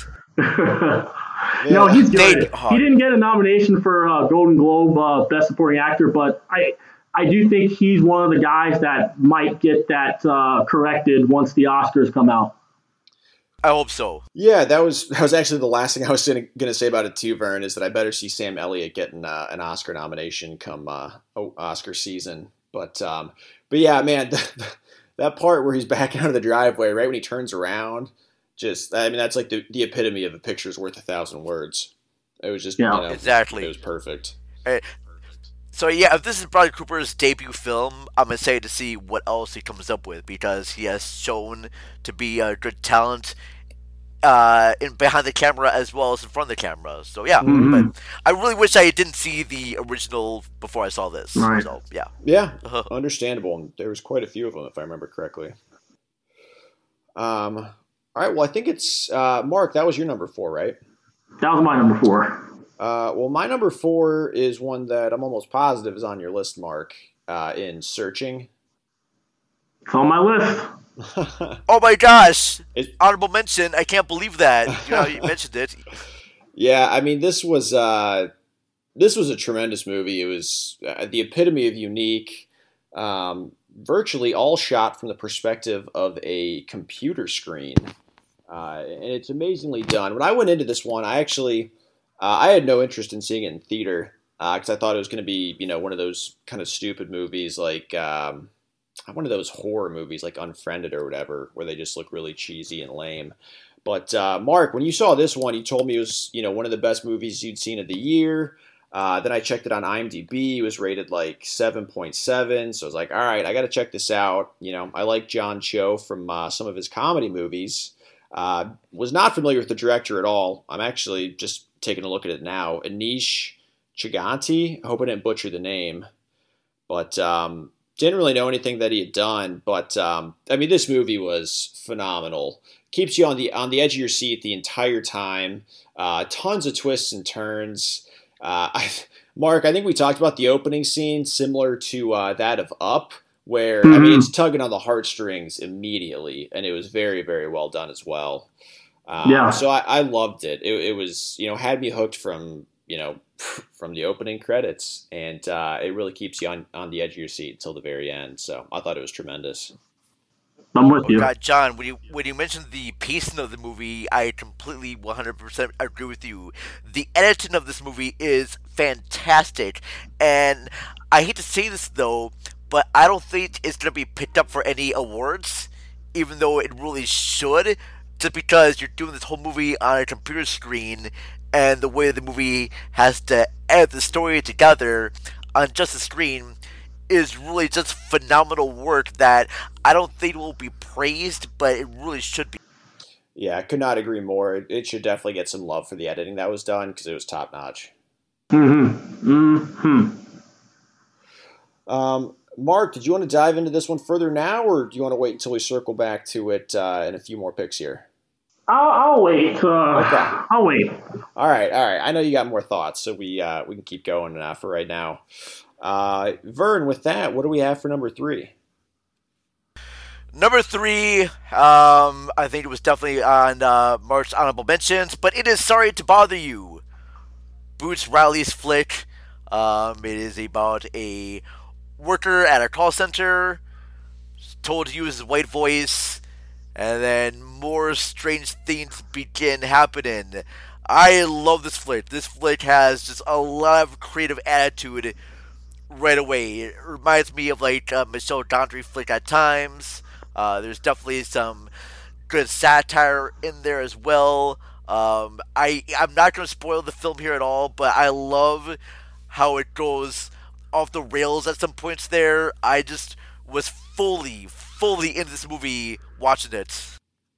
No, he's good. He didn't get a nomination for Golden Globe Best Supporting Actor, but I do think he's one of the guys that might get that corrected once the Oscars come out. I hope so. Yeah, that was actually the last thing I was going to say about it too, Vern, is that I better see Sam Elliott getting an Oscar nomination come Oscar season. But yeah, man, that part where he's backing out of the driveway, right when he turns around, that's like the epitome of a picture's worth 1,000 words. It was just, exactly. It was perfect. So yeah, if this is Bradley Cooper's debut film, I'm excited to see what else he comes up with, because he has shown to be a good talent in behind the camera as well as in front of the camera. So yeah, but I really wish I didn't see the original before I saw this. Right. So yeah. Yeah, understandable. And there was quite a few of them, if I remember correctly. All right, well, I think it's Mark. That was your number 4, right? That was my number 4. Well, my number 4 is one that I'm almost positive is on your list, Mark, in Searching. It's on my list. Oh my gosh! Honorable mention. I can't believe that. You mentioned it. Yeah, I mean, this was a tremendous movie. It was the epitome of unique, virtually all shot from the perspective of a computer screen. And it's amazingly done. When I went into this one, I actually... I had no interest in seeing it in theater because I thought it was going to be, one of those kind of stupid movies like one of those horror movies like Unfriended or whatever, where they just look really cheesy and lame. But Mark, when you saw this one, you told me it was one of the best movies you'd seen of the year. Then I checked it on IMDb. It was rated like 7.7. So I was like, all right, I got to check this out. I like John Cho from some of his comedy movies. Was not familiar with the director at all. I'm actually just taking a look at it now. Anish Chaganty. I hope I didn't butcher the name. But didn't really know anything that he had done. But, this movie was phenomenal. Keeps you on the edge of your seat the entire time. Tons of twists and turns. Mark, I think we talked about the opening scene similar to that of Up, where it's tugging on the heartstrings immediately, and it was very, very well done as well. So I loved it. It was had me hooked from the opening credits, and it really keeps you on the edge of your seat until the very end. So I thought it was tremendous. I'm with you. God, John, when you mentioned the pacing of the movie, I completely 100% agree with you. The editing of this movie is fantastic, and I hate to say this though, but I don't think it's going to be picked up for any awards, even though it really should, just because you're doing this whole movie on a computer screen, and the way the movie has to edit the story together on just the screen is really just phenomenal work that I don't think will be praised, but it really should be. Yeah, I could not agree more. It should definitely get some love for the editing that was done, because it was top notch. Mark, did you want to dive into this one further now, or do you want to wait until we circle back to it in a few more picks here? I'll wait. Okay. I'll wait. All right. I know you got more thoughts, so we can keep going for right now. Vern, with that, what do we have for number 3? Number 3, I think it was definitely on Mark's honorable mentions, but it is Sorry to Bother You. Boots Riley's flick. It is about a worker at a call center, told to use his white voice, and then more strange things begin happening. I love this flick. This flick has just a lot of creative attitude right away. It reminds me of like Michel Gondry flick at times. There's definitely some good satire in there as well. I'm not going to spoil the film here at all, but I love how it goes off the rails at some points there. I just was fully in this movie watching it.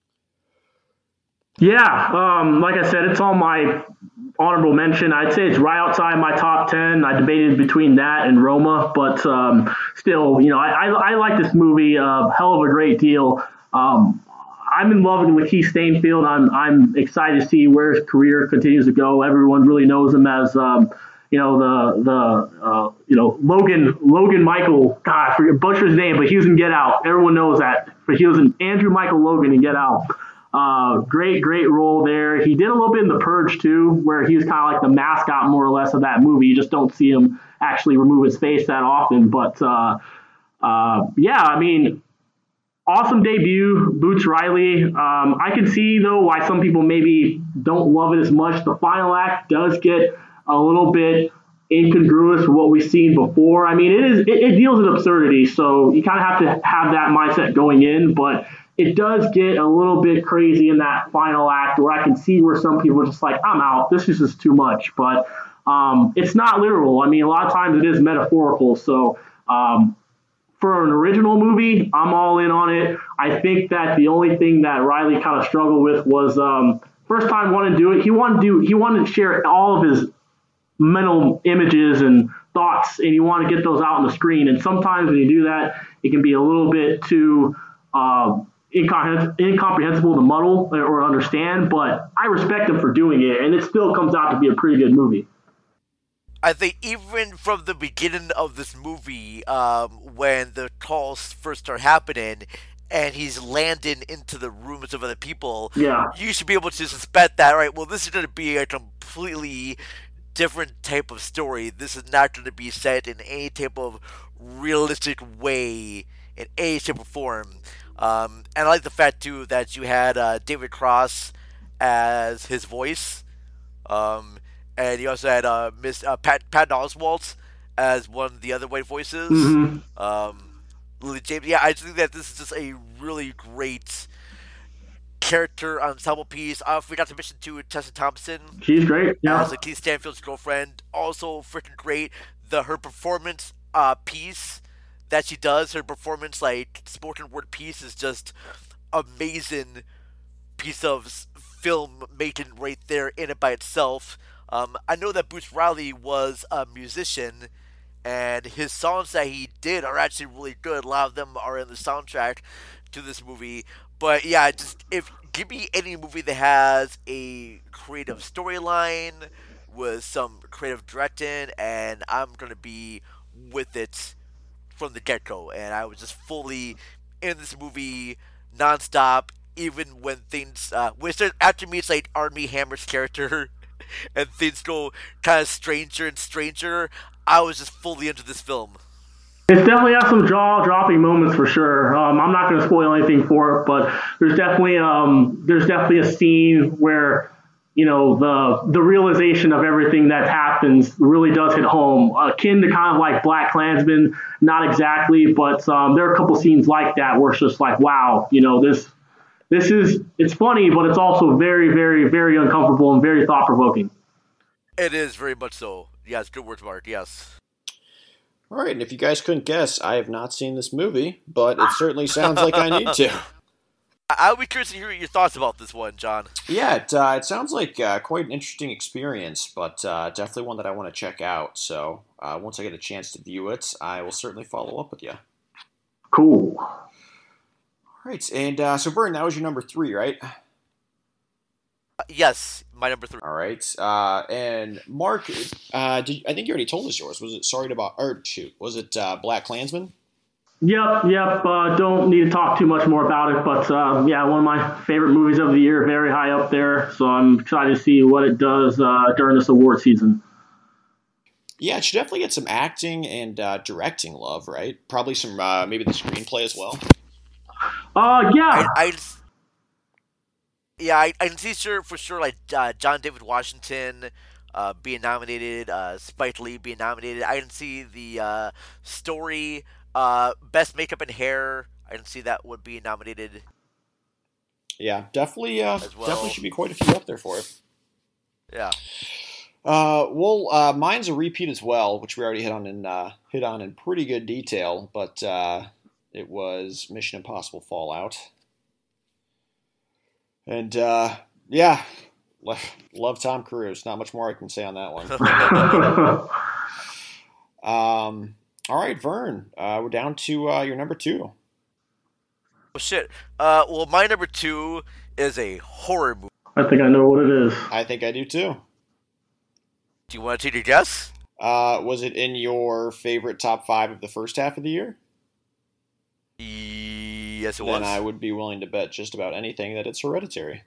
Yeah, like I said, it's on my honorable mention. I'd say it's right outside my top 10. I debated between that and Roma, but still, I like this movie a hell of a great deal. I'm in love with Keith Stanfield. I'm excited to see where his career continues to go. Everyone really knows him as Logan Michael. God, I forget butcher his name, but he was in Get Out. Everyone knows that. But he was in Andrew Michael Logan in Get Out. Great role there. He did a little bit in The Purge too, where he was kind of like the mascot more or less of that movie. You just don't see him actually remove his face that often. But awesome debut, Boots Riley. I can see though why some people maybe don't love it as much. The final act does get a little bit incongruous with what we've seen before. I mean, it deals with absurdity, so you kind of have to have that mindset going in, but it does get a little bit crazy in that final act where I can see where some people are just like, I'm out. This is just too much. But it's not literal. I mean, a lot of times it is metaphorical. So for an original movie, I'm all in on it. I think that the only thing that Riley kind of struggled with was first time wanting to do it. He wanted to share all of his mental images and thoughts, and you want to get those out on the screen. And sometimes when you do that, it can be a little bit too incomprehensible to muddle or understand, but I respect him for doing it, and it still comes out to be a pretty good movie. I think even from the beginning of this movie, when the calls first start happening and he's landing into the rooms of other people, you should be able to suspect that, all right, well, this is going to be a completely different type of story. This is not going to be set in any type of realistic way in any shape or form. And I like the fact, too, that you had David Cross as his voice. And you also had Patton Oswalt as one of the other white voices. Mm-hmm. Lily James. Yeah, I think that this is just a really great character ensemble piece. I forgot to mention too Tessa Thompson. She's great. Yeah. As Keith Stanfield's girlfriend, also freaking great. Her performance piece that she does, her performance like spoken word piece is just amazing piece of film making right there in it by itself. I know that Bruce Riley was a musician, and his songs that he did are actually really good. A lot of them are in the soundtrack to this movie. But yeah, just if give me any movie that has a creative storyline with some creative directing, and I'm gonna be with it from the get go. And I was just fully in this movie nonstop, even when things after me it's like Armie Hammer's character and things go kind of stranger and stranger. I was just fully into this film. It definitely has some jaw-dropping moments for sure. I'm not going to spoil anything for it, but there's definitely a scene where the realization of everything that happens really does hit home, akin to kind of like Black Klansman, not exactly, but there are a couple scenes like that where it's just like, wow, it's funny, but it's also very, very, very uncomfortable and very thought-provoking. It is very much so. Yes, good words, Mark. Yes. All right, and if you guys couldn't guess, I have not seen this movie, but it certainly sounds like I need to. I would be curious to hear your thoughts about this one, John. Yeah, it sounds like quite an interesting experience, but definitely one that I want to check out. So once I get a chance to view it, I will certainly follow up with you. Cool. All right, and so Vern, that was your number 3, right? Yes, my number 3. All right, and Mark, I think you already told us yours. Was it Black Klansman? Yep. Don't need to talk too much more about it, but yeah, one of my favorite movies of the year, very high up there. So I'm excited to see what it does during this award season. Yeah, it should definitely get some acting and directing love, right? Probably some maybe the screenplay as well. Yeah. I can see for sure like John David Washington being nominated, Spike Lee being nominated. I can see the story, best makeup and hair. I can see that would be nominated. Yeah, definitely. As well. Definitely should be quite a few up there for it. Yeah. Well, mine's a repeat as well, which we already hit on in pretty good detail, but it was Mission Impossible Fallout. And, yeah, love Tom Cruise. Not much more I can say on that one. All right, Vern, we're down to your number 2. Oh, shit. Well, my number 2 is a horror movie. I think I know what it is. I think I do, too. Do you want to take your guess? Was it in your favorite top 5 of the first half of the year? Yes, it was. Then I would be willing to bet just about anything that it's Hereditary.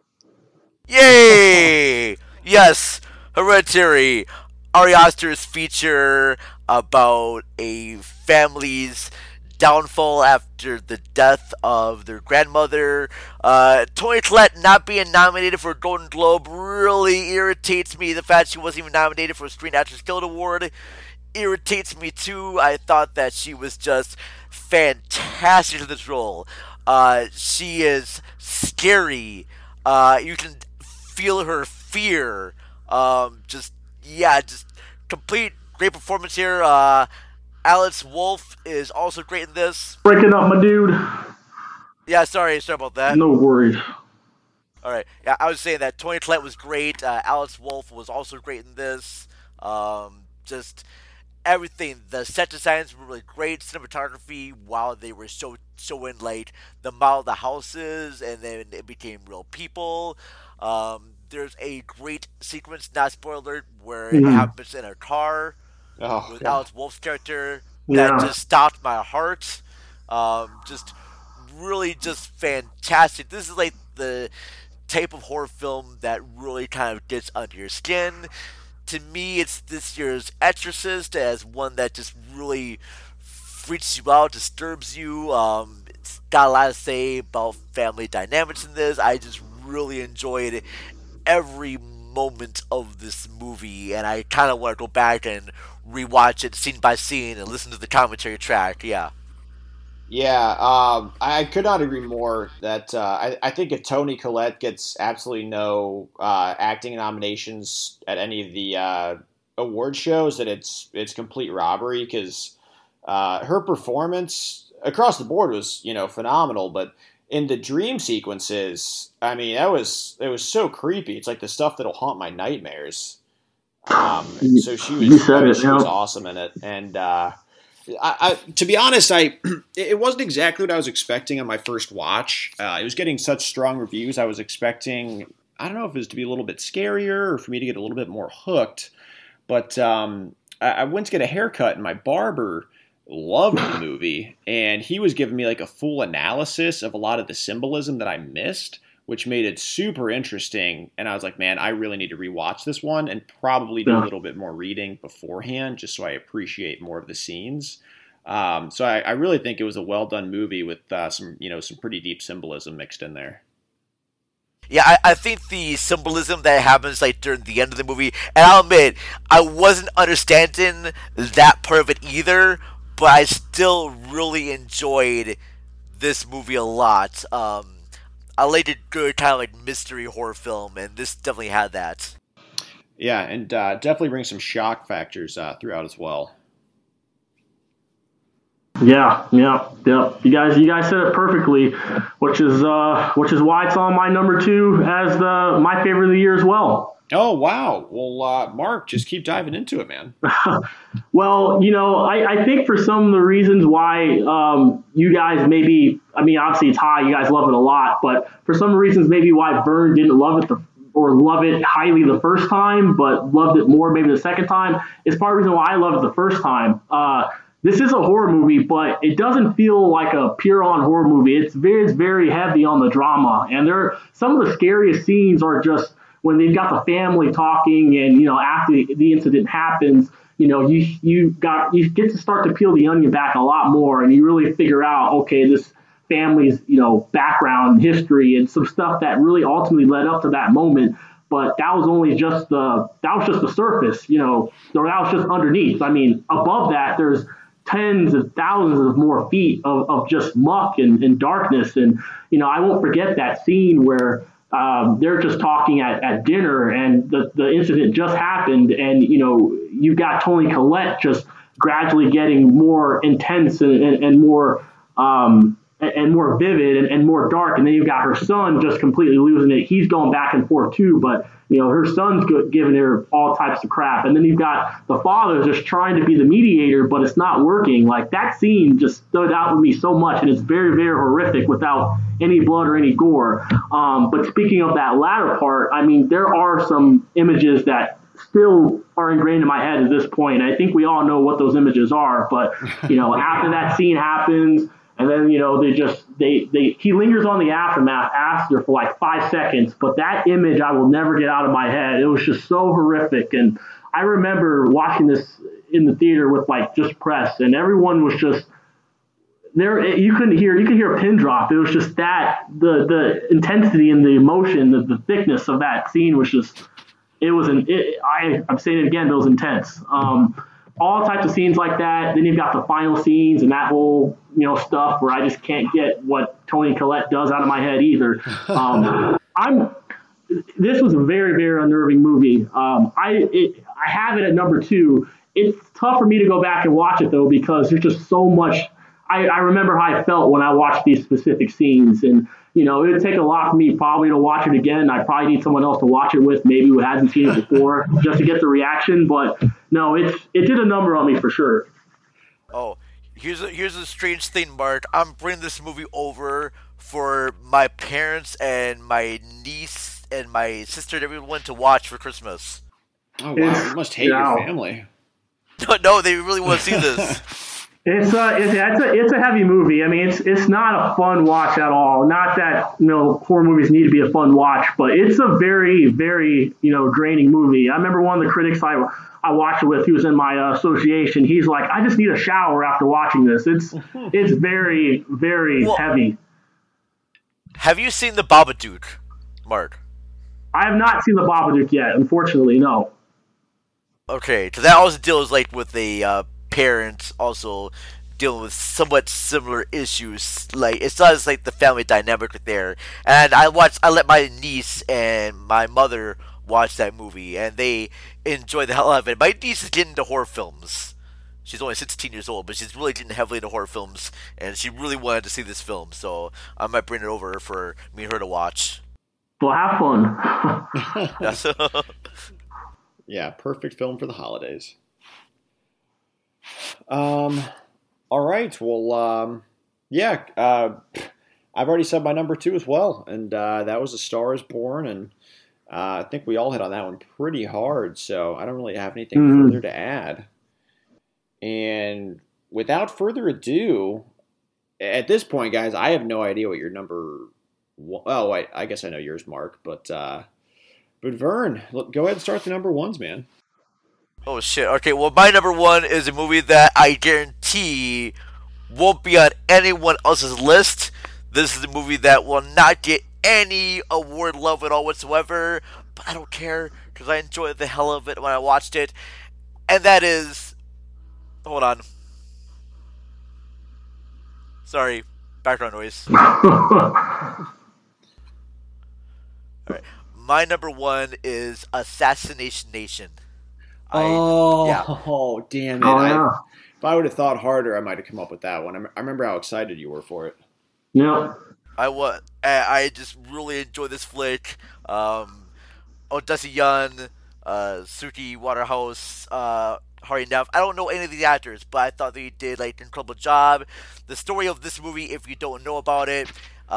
Yay! Yes, Hereditary. Ari Aster's feature about a family's downfall after the death of their grandmother. Toni Collette not being nominated for a Golden Globe really irritates me. The fact she wasn't even nominated for a Screen Actors Guild Award irritates me too. I thought that she was just fantastic in this role. She is scary. You can feel her fear. Just complete great performance here. Alex Wolff is also great in this. Breaking up, my dude. Yeah, sorry about that. No worries. All right. Yeah, I was saying that Toni Collette was great. Alex Wolff was also great in this. Just everything. The set designs were really great. Cinematography, while they were showing like the model of the houses, and then it became real people. There's a great sequence, not spoiler, where it happens in a car with Alex Wolff's character that just stopped my heart. Just really just fantastic. This is like the type of horror film that really kind of gets under your skin. To me, it's this year's Exorcist as one that just really freaks you out, disturbs you. It's got a lot to say about family dynamics in this. I just really enjoyed every moment of this movie, and I kind of want to go back and rewatch it scene by scene and listen to the commentary track. Yeah. Yeah, I could not agree more. That I think if Toni Collette gets absolutely no acting nominations at any of the award shows, that it's complete robbery, because her performance across the board was phenomenal. But in the dream sequences, I mean, it was so creepy. It's like the stuff that'll haunt my nightmares. So she was awesome in it, and I to be honest, it wasn't exactly what I was expecting on my first watch. It was getting such strong reviews. I was expecting, I don't know if it was to be a little bit scarier or for me to get a little bit more hooked. But I went to get a haircut, and my barber loved the movie, and he was giving me like a full analysis of a lot of the symbolism that I missed, which made it super interesting. And I was like, man, I really need to rewatch this one and probably do a little bit more reading beforehand, just so I appreciate more of the scenes. So I really think it was a well done movie with some pretty deep symbolism mixed in there. Yeah, I think the symbolism that happens like during the end of the movie, and I'll admit, I wasn't understanding that part of it either, but I still really enjoyed this movie a lot. I like a good kind of like mystery horror film, and this definitely had that. Yeah, and definitely brings some shock factors throughout as well. Yeah. You guys said it perfectly, which is why it's on my number 2 as my favorite of the year as well. Oh, wow. Well, Mark, just keep diving into it, man. Well, I think for some of the reasons why you guys maybe, I mean, obviously it's high, you guys love it a lot, but for some reasons maybe why Vern didn't love it love it highly the first time, but loved it more maybe the second time, is part of the reason why I loved it the first time. This is a horror movie, but it doesn't feel like a pure-on horror movie. It's very heavy on the drama, and some of the scariest scenes are just when they've got the family talking, and after the incident happens, you get to start to peel the onion back a lot more, and you really figure out, okay, this family's background, history, and some stuff that really ultimately led up to that moment. But that was only just the surface, or that was just underneath. I mean, above that, there's tens of thousands of more feet of just muck and darkness. And, I won't forget that scene where they're just talking at dinner, and the incident just happened, and, you've got Toni Collette just gradually getting more intense and more and more vivid and more dark. And then you've got her son just completely losing it. He's going back and forth too, but her son's giving her all types of crap. And then you've got the father just trying to be the mediator, but it's not working. Like, that scene just stood out with me so much, and it's very, very horrific without any blood or any gore. But speaking of that latter part, I mean, there are some images that still are ingrained in my head at this point. I think we all know what those images are, but after that scene happens, and then, he lingers on the aftermath after for like 5 seconds, but that image I will never get out of my head. It was just so horrific. And I remember watching this in the theater with like just press, and everyone was just there. You could hear a pin drop. It was just that the intensity and the emotion, the thickness of that scene was just, I'm saying it again, it was intense. All types of scenes like that. Then you've got the final scenes and that whole, stuff where I just can't get what Toni Collette does out of my head either. This was a very, very unnerving movie. I have it at number 2. It's tough for me to go back and watch it though, because there's just so much. I remember how I felt when I watched these specific scenes, and it would take a lot for me probably to watch it again. I probably need someone else to watch it with, maybe who hasn't seen it before, just to get the reaction. But no, it did a number on me for sure. Oh, here's a strange thing, Mark. I'm bringing this movie over for my parents and my niece and my sister and everyone to watch for Christmas. Oh wow, you must hate your family. No, they really want to see this. It's a heavy movie. I mean, it's not a fun watch at all. Not that horror movies need to be a fun watch, but it's a very, very draining movie. I remember one of the critics I watched it with, he was in my association. He's like, I just need a shower after watching this. It's very, very heavy. Have you seen The Babadook, Mark? I have not seen The Babadook yet, unfortunately. No. Okay, so that also deals like with a parent also dealing with somewhat similar issues. Like, it's not just like the family dynamic right there. And I let my niece and my mother watch that movie, and they enjoy the hell out of it. My niece is getting into horror films. She's only 16 years old, but she's really getting heavily into horror films, and she really wanted to see this film, so I might bring it over for me and her to watch. Well, have fun. Yeah, perfect film for the holidays. All right, well, I've already said my number 2 as well, and that was A Star Is Born, and I think we all hit on that one pretty hard, so I don't really have anything further to add. And without further ado, at this point, guys, I have no idea what your number. Oh, wait, I guess I know yours, Mark. But Vern, go ahead and start the number ones, man. Oh shit! Okay, well, my number 1 is a movie that I guarantee won't be on anyone else's list. This is a movie that will not get any award love at all whatsoever. But I don't care because I enjoyed the hell of it when I watched it, and that is. Hold on. Sorry, background noise. Alright. My number 1 is Assassination Nation. Damn it. If I would have thought harder, I might have come up with that one. I remember how excited you were for it. Yeah. I just really enjoyed this flick. Odessa Young, Suki Waterhouse, Hari Neff. I don't know any of the actors, but I thought they did like an incredible job. The story of this movie, if you don't know about it,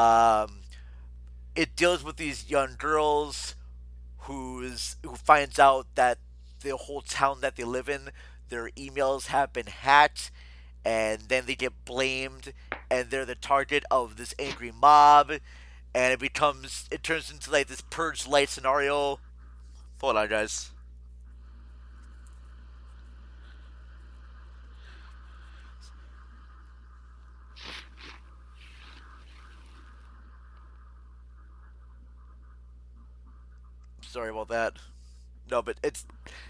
it deals with these young girls who finds out that the whole town that they live in, their emails have been hacked, and then they get blamed, and they're the target of this angry mob, and it turns into like this Purge Light scenario. Hold on, guys. Sorry about that. No, but it's...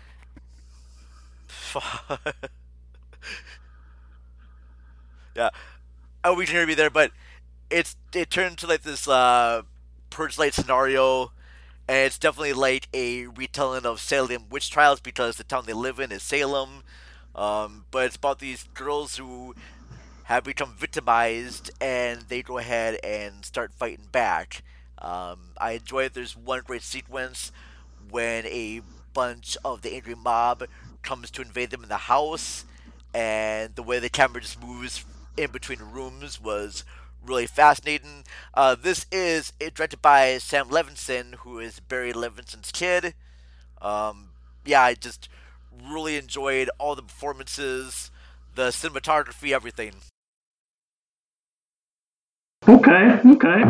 yeah. Oh, we can hear me there, but it turned into like this Purge Light scenario, and it's definitely like a retelling of Salem witch trials because the town they live in is Salem. But it's about these girls who have become victimized, and they go ahead and start fighting back. I enjoy it. There's one great sequence when a bunch of the angry mob comes to invade them in the house, and the way the camera just moves in between rooms was really fascinating. This is directed by Sam Levinson, who is Barry Levinson's kid. I just really enjoyed all the performances, the cinematography, everything. Okay.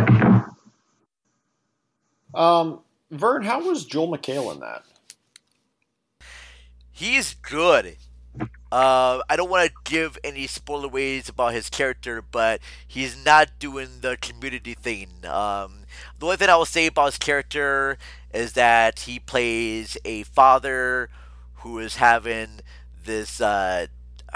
Vern, how was Joel McHale in that? He's good. I don't want to give any spoiler-ways about his character, but he's not doing the Community thing. The only thing I will say about his character is that he plays a father who is having this. He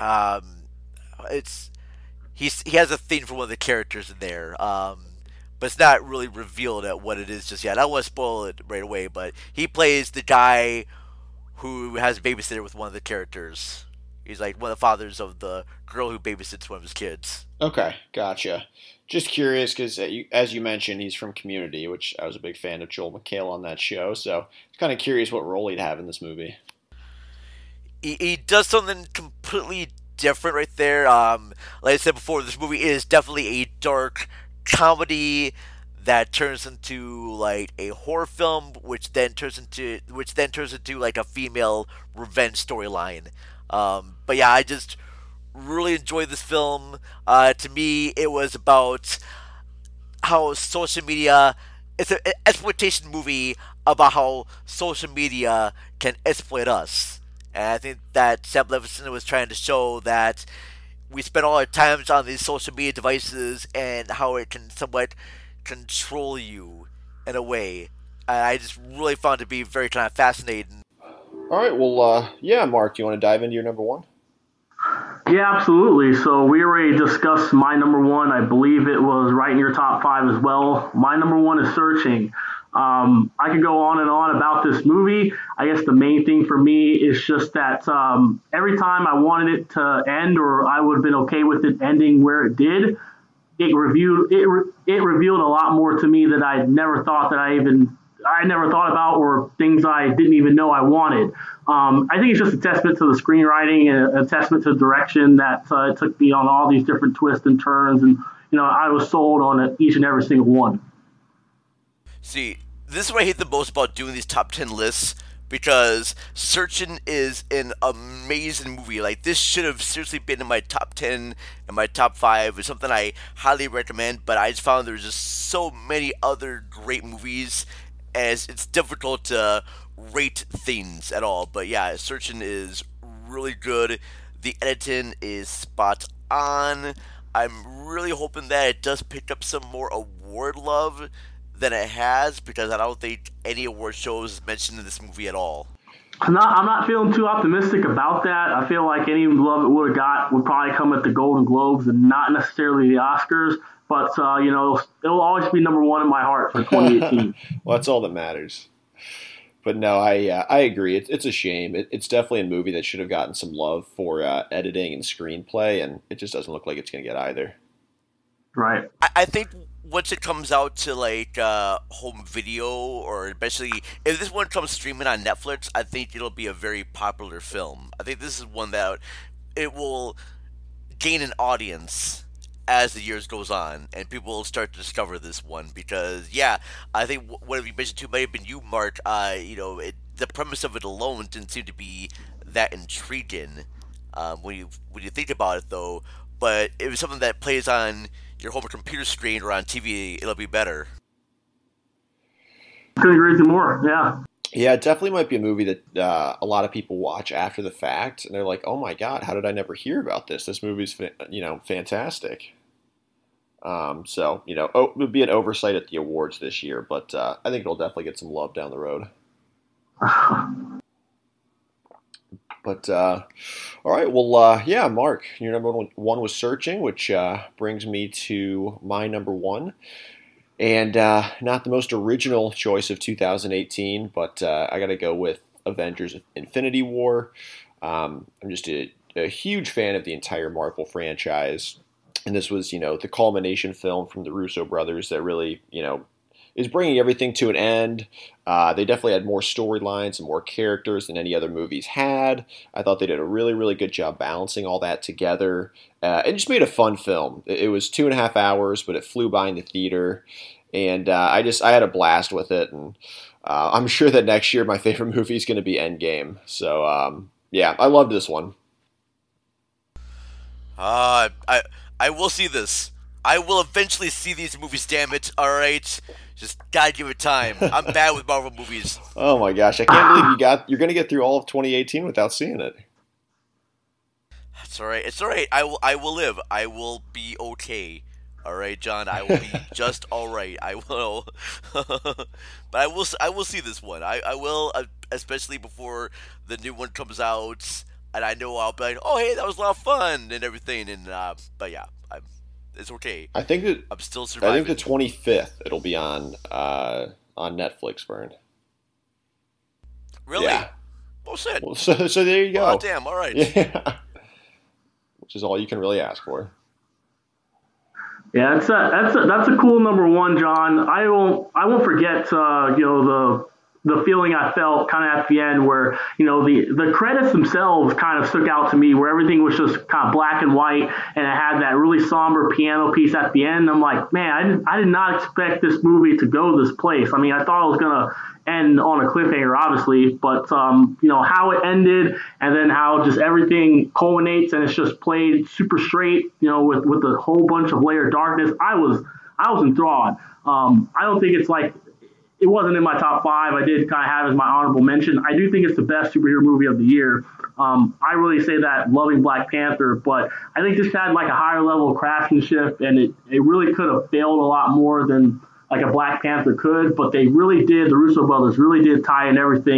has a thing for one of the characters in there. But it's not really revealed at what it is just yet. I don't want to spoil it right away, but he plays the guy who has a babysitter with one of the characters. He's like one of the fathers of the girl who babysits one of his kids. Okay, gotcha. Just curious because, as you mentioned, he's from Community, which I was a big fan of Joel McHale on that show. So I was kind of curious what role he'd have in this movie. He does something completely different right there. Like I said before, this movie is definitely a dark comedy that turns into like a horror film, which then turns into like a female revenge storyline. But yeah, I just really enjoyed this film. To me, it was about how social media. It's an exploitation movie about how social media can exploit us, and I think that Sam Levinson was trying to show that we spend all our times on these social media devices and how it can somewhat control you in a way. I just really found it to be very kind of fascinating. All right, well, Mark, you want to dive into your number 1? Yeah, absolutely. So we already discussed my number one. I believe it was right in your top 5 as well. My number one is Searching. I could go on and on about this movie. I guess the main thing for me is just that every time I wanted it to end, or I would have been okay with it ending where it did, it revealed a lot more to me that I never thought about, or things I didn't even know I wanted. I think it's just a testament to the screenwriting and a testament to the direction that it took me on all these different twists and turns, and I was sold on each and every single one. See, this is what I hate the most about doing these top 10 lists, because Searching is an amazing movie. Like, this should have seriously been in my top 10 and my top 5. It's something I highly recommend, but I just found there's just so many other great movies, and it's difficult to rate things at all. But yeah, Searching is really good. The editing is spot on. I'm really hoping that it does pick up some more award love than it has, because I don't think any award shows mentioned in this movie at all. I'm not feeling too optimistic about that. I feel like any love it would have got would probably come at the Golden Globes and not necessarily the Oscars. But it'll always be number one in my heart for 2018. Well, that's all that matters. But no, I agree. It's a shame. It's definitely a movie that should have gotten some love for editing and screenplay, and it just doesn't look like it's going to get either. Right. I think once it comes out to like home video, or especially if this one comes streaming on Netflix, I think it'll be a very popular film. I think this is one that it will gain an audience as the years goes on, and people will start to discover this one, because I think what you mentioned too might have been you, Mark. The premise of it alone didn't seem to be that intriguing when you think about it, though. But if it's something that plays on your home computer screen or on TV, it'll be better. Couldn't agree with you more. Yeah. Yeah, it definitely might be a movie that a lot of people watch after the fact, and they're like, "Oh my God, how did I never hear about this? This movie's fantastic." So it would be an oversight at the awards this year, but I think it'll definitely get some love down the road. But all right, well, Mark, your number one was Searching, which brings me to my number one. And not the most original choice of 2018, but I got to go with Avengers Infinity War. I'm just a huge fan of the entire Marvel franchise. And this was, the culmination film from the Russo brothers that really, is bringing everything to an end. They definitely had more storylines and more characters than any other movies had. I thought they did a really, really good job balancing all that together. It just made a fun film. It was 2.5 hours, but it flew by in the theater. And I had a blast with it. And I'm sure that next year my favorite movie is going to be Endgame. So, I loved this one. I will see this. I will eventually see these movies, damn it. All right. Just gotta give it time. I'm bad with Marvel movies. Oh my gosh. I can't believe you're going to get through all of 2018 without seeing it. It's all right. It's all right. I will live. I will be okay. All right, John. I will be just all right. I will. But I will see this one. I will, especially before the new one comes out. And I know I'll be like, oh, hey, that was a lot of fun and everything. And but yeah, it's okay. I think that I'm still surviving. I think the 25th it'll be on Netflix, Vern. Really? Yeah. Oh shit. Well, so there you go. Oh damn! All right. Yeah. Which is all you can really ask for. Yeah, that's a cool number one, John. I won't forget the feeling I felt kind of at the end, where the credits themselves kind of stuck out to me, where everything was just kind of black and white, and it had that really somber piano piece at the end. I'm like, man, I did not expect this movie to go this place. I mean, I thought it was gonna end on a cliffhanger, obviously, but how it ended, and then how just everything culminates, and it's just played super straight, with a whole bunch of layered darkness. I was enthralled. I don't think it's like. It wasn't in my top 5. I did kind of have it as my honorable mention. I do think it's the best superhero movie of the year. I really say that loving Black Panther, but I think this had like a higher level of craftsmanship, and it really could have failed a lot more than like a Black Panther could, but they really did, the Russo brothers really did tie in everything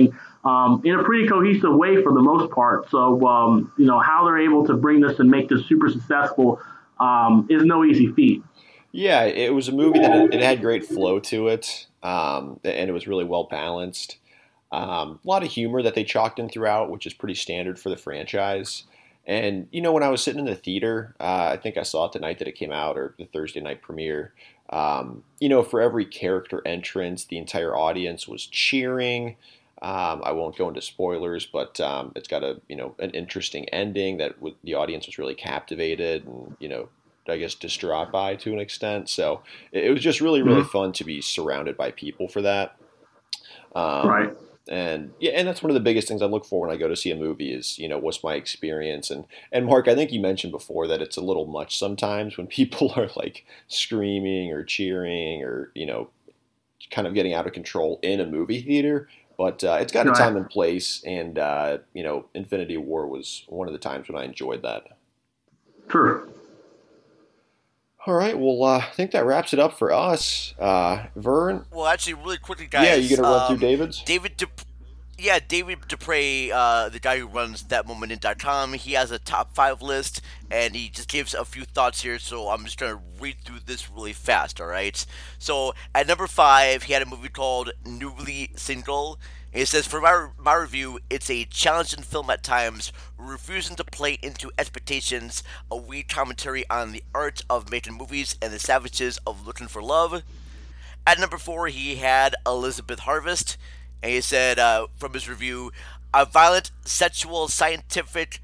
in a pretty cohesive way for the most part. So, how they're able to bring this and make this super successful is no easy feat. Yeah, it was a movie that it had great flow to it, and it was really well balanced. A lot of humor that they chalked in throughout, which is pretty standard for the franchise. And, when I was sitting in the theater, I think I saw it the night that it came out or the Thursday night premiere, for every character entrance, the entire audience was cheering. I won't go into spoilers, but it's got an interesting ending that the audience was really captivated and, I guess distraught by to an extent. So it was just really, really fun to be surrounded by people for that. Right. And that's one of the biggest things I look for when I go to see a movie is, what's my experience? And Mark, I think you mentioned before that it's a little much sometimes when people are like screaming or cheering or, kind of getting out of control in a movie theater. But it's got a time and place. And, Infinity War was one of the times when I enjoyed that. Sure. All right, well, I think that wraps it up for us. Vern? Well, actually, really quickly, guys. Yeah, you going to run through David's? David Dupre, the guy who runs ThatMomentIn.com, he has a top 5 list, and he just gives a few thoughts here, so I'm just going to read through this really fast, all right? So, at number 5, he had a movie called Newly Single. It says, for my review, it's a challenging film at times, refusing to play into expectations, a wee commentary on the art of making movies and the savages of looking for love. At number 4, he had Elizabeth Harvest, and he said, from his review, a violent sexual scientific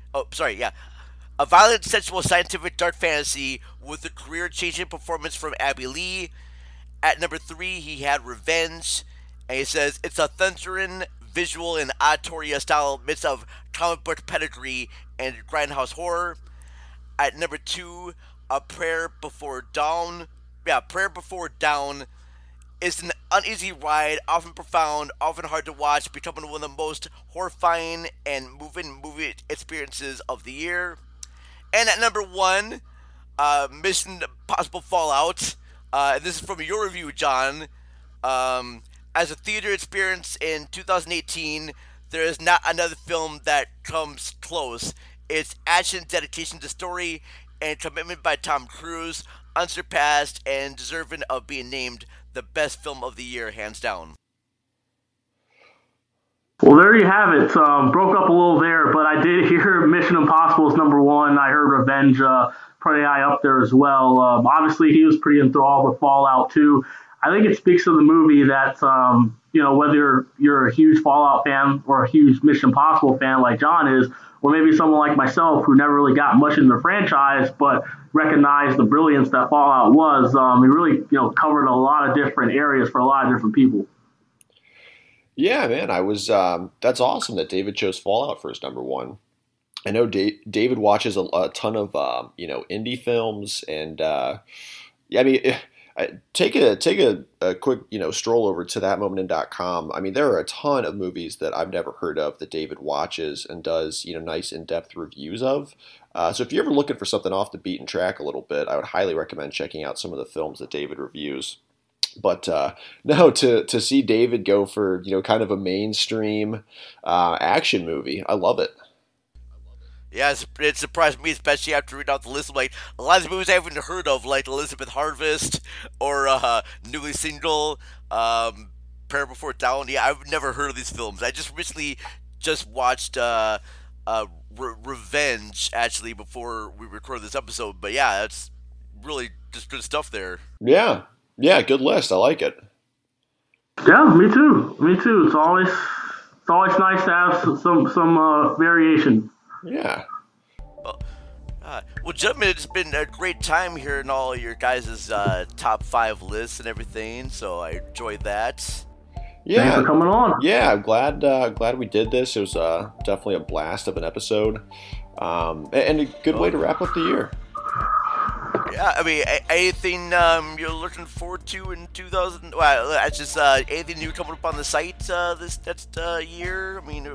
dark fantasy with a career-changing performance from Abby Lee. At number 3, he had Revenge, and he says, it's a thundering visual and auditoria style mix of comic book pedigree and grindhouse horror. At number 2, A Prayer Before Dawn. Yeah, Prayer Before Dawn is an uneasy ride, often profound, often hard to watch, becoming one of the most horrifying and moving movie experiences of the year. And at number 1, Mission Impossible Fallout. This is from your review, John. As a theater experience in 2018, there is not another film that comes close. Its action, dedication to story, and commitment by Tom Cruise, unsurpassed and deserving of being named the best film of the year, hands down. Well, there you have it. Broke up a little there, but I did hear Mission Impossible is number 1. I heard Revenge pretty high up there as well. Obviously, he was pretty enthralled with Fallout 2. I think it speaks to the movie that, whether you're a huge Fallout fan or a huge Mission Impossible fan like John is, or maybe someone like myself who never really got much into the franchise but recognized the brilliance that Fallout was, it really, covered a lot of different areas for a lot of different people. Yeah, man, I was. That's awesome that David chose Fallout for his number 1. I know David watches a ton of indie films, and take a quick stroll over to ThatMomentIn.com. I mean, there are a ton of movies that I've never heard of that David watches and does nice in-depth reviews of. So if you're ever looking for something off the beaten track a little bit, I would highly recommend checking out some of the films that David reviews. But no, to see David go for kind of a mainstream action movie, I love it. Yeah, it surprised me, especially after reading out the list of like a lot of the movies I haven't heard of, like Elizabeth Harvest or Newly Single, Prayer Before Dawn. Yeah, I've never heard of these films. I just recently watched Revenge actually before we recorded this episode. But yeah, that's really just good stuff there. Yeah, good list. I like it. Yeah, me too. It's always nice to have some variation. Yeah. Well, gentlemen, it's been a great time hearing all your guys' top 5 lists and everything, so I enjoyed that. Yeah. Thanks for coming on. Yeah, I'm glad we did this. It was definitely a blast of an episode, and a good way to wrap up the year. Yeah, I mean, anything you're looking forward to in 2000? Well, it's just anything new coming up on the site this next year. I mean.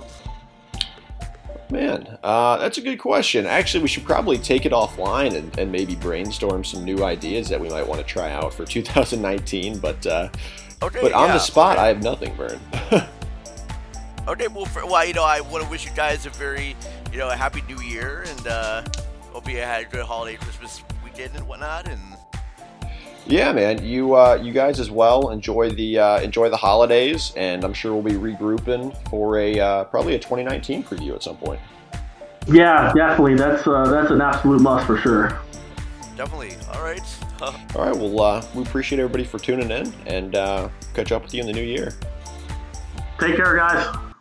Man, that's a good question. Actually, we should probably take it offline and maybe brainstorm some new ideas that we might want to try out for 2019. But on the spot, okay. I have nothing, Vern. Okay, well, I want to wish you guys a very, a happy New Year, and hope you had a good holiday, Christmas weekend and whatnot. And yeah, man, you guys as well. Enjoy the holidays, and I'm sure we'll be regrouping for probably a 2019 preview at some point. Yeah, definitely. That's an absolute must for sure. Definitely. All right. All right. Well, we appreciate everybody for tuning in, and catch up with you in the new year. Take care, guys.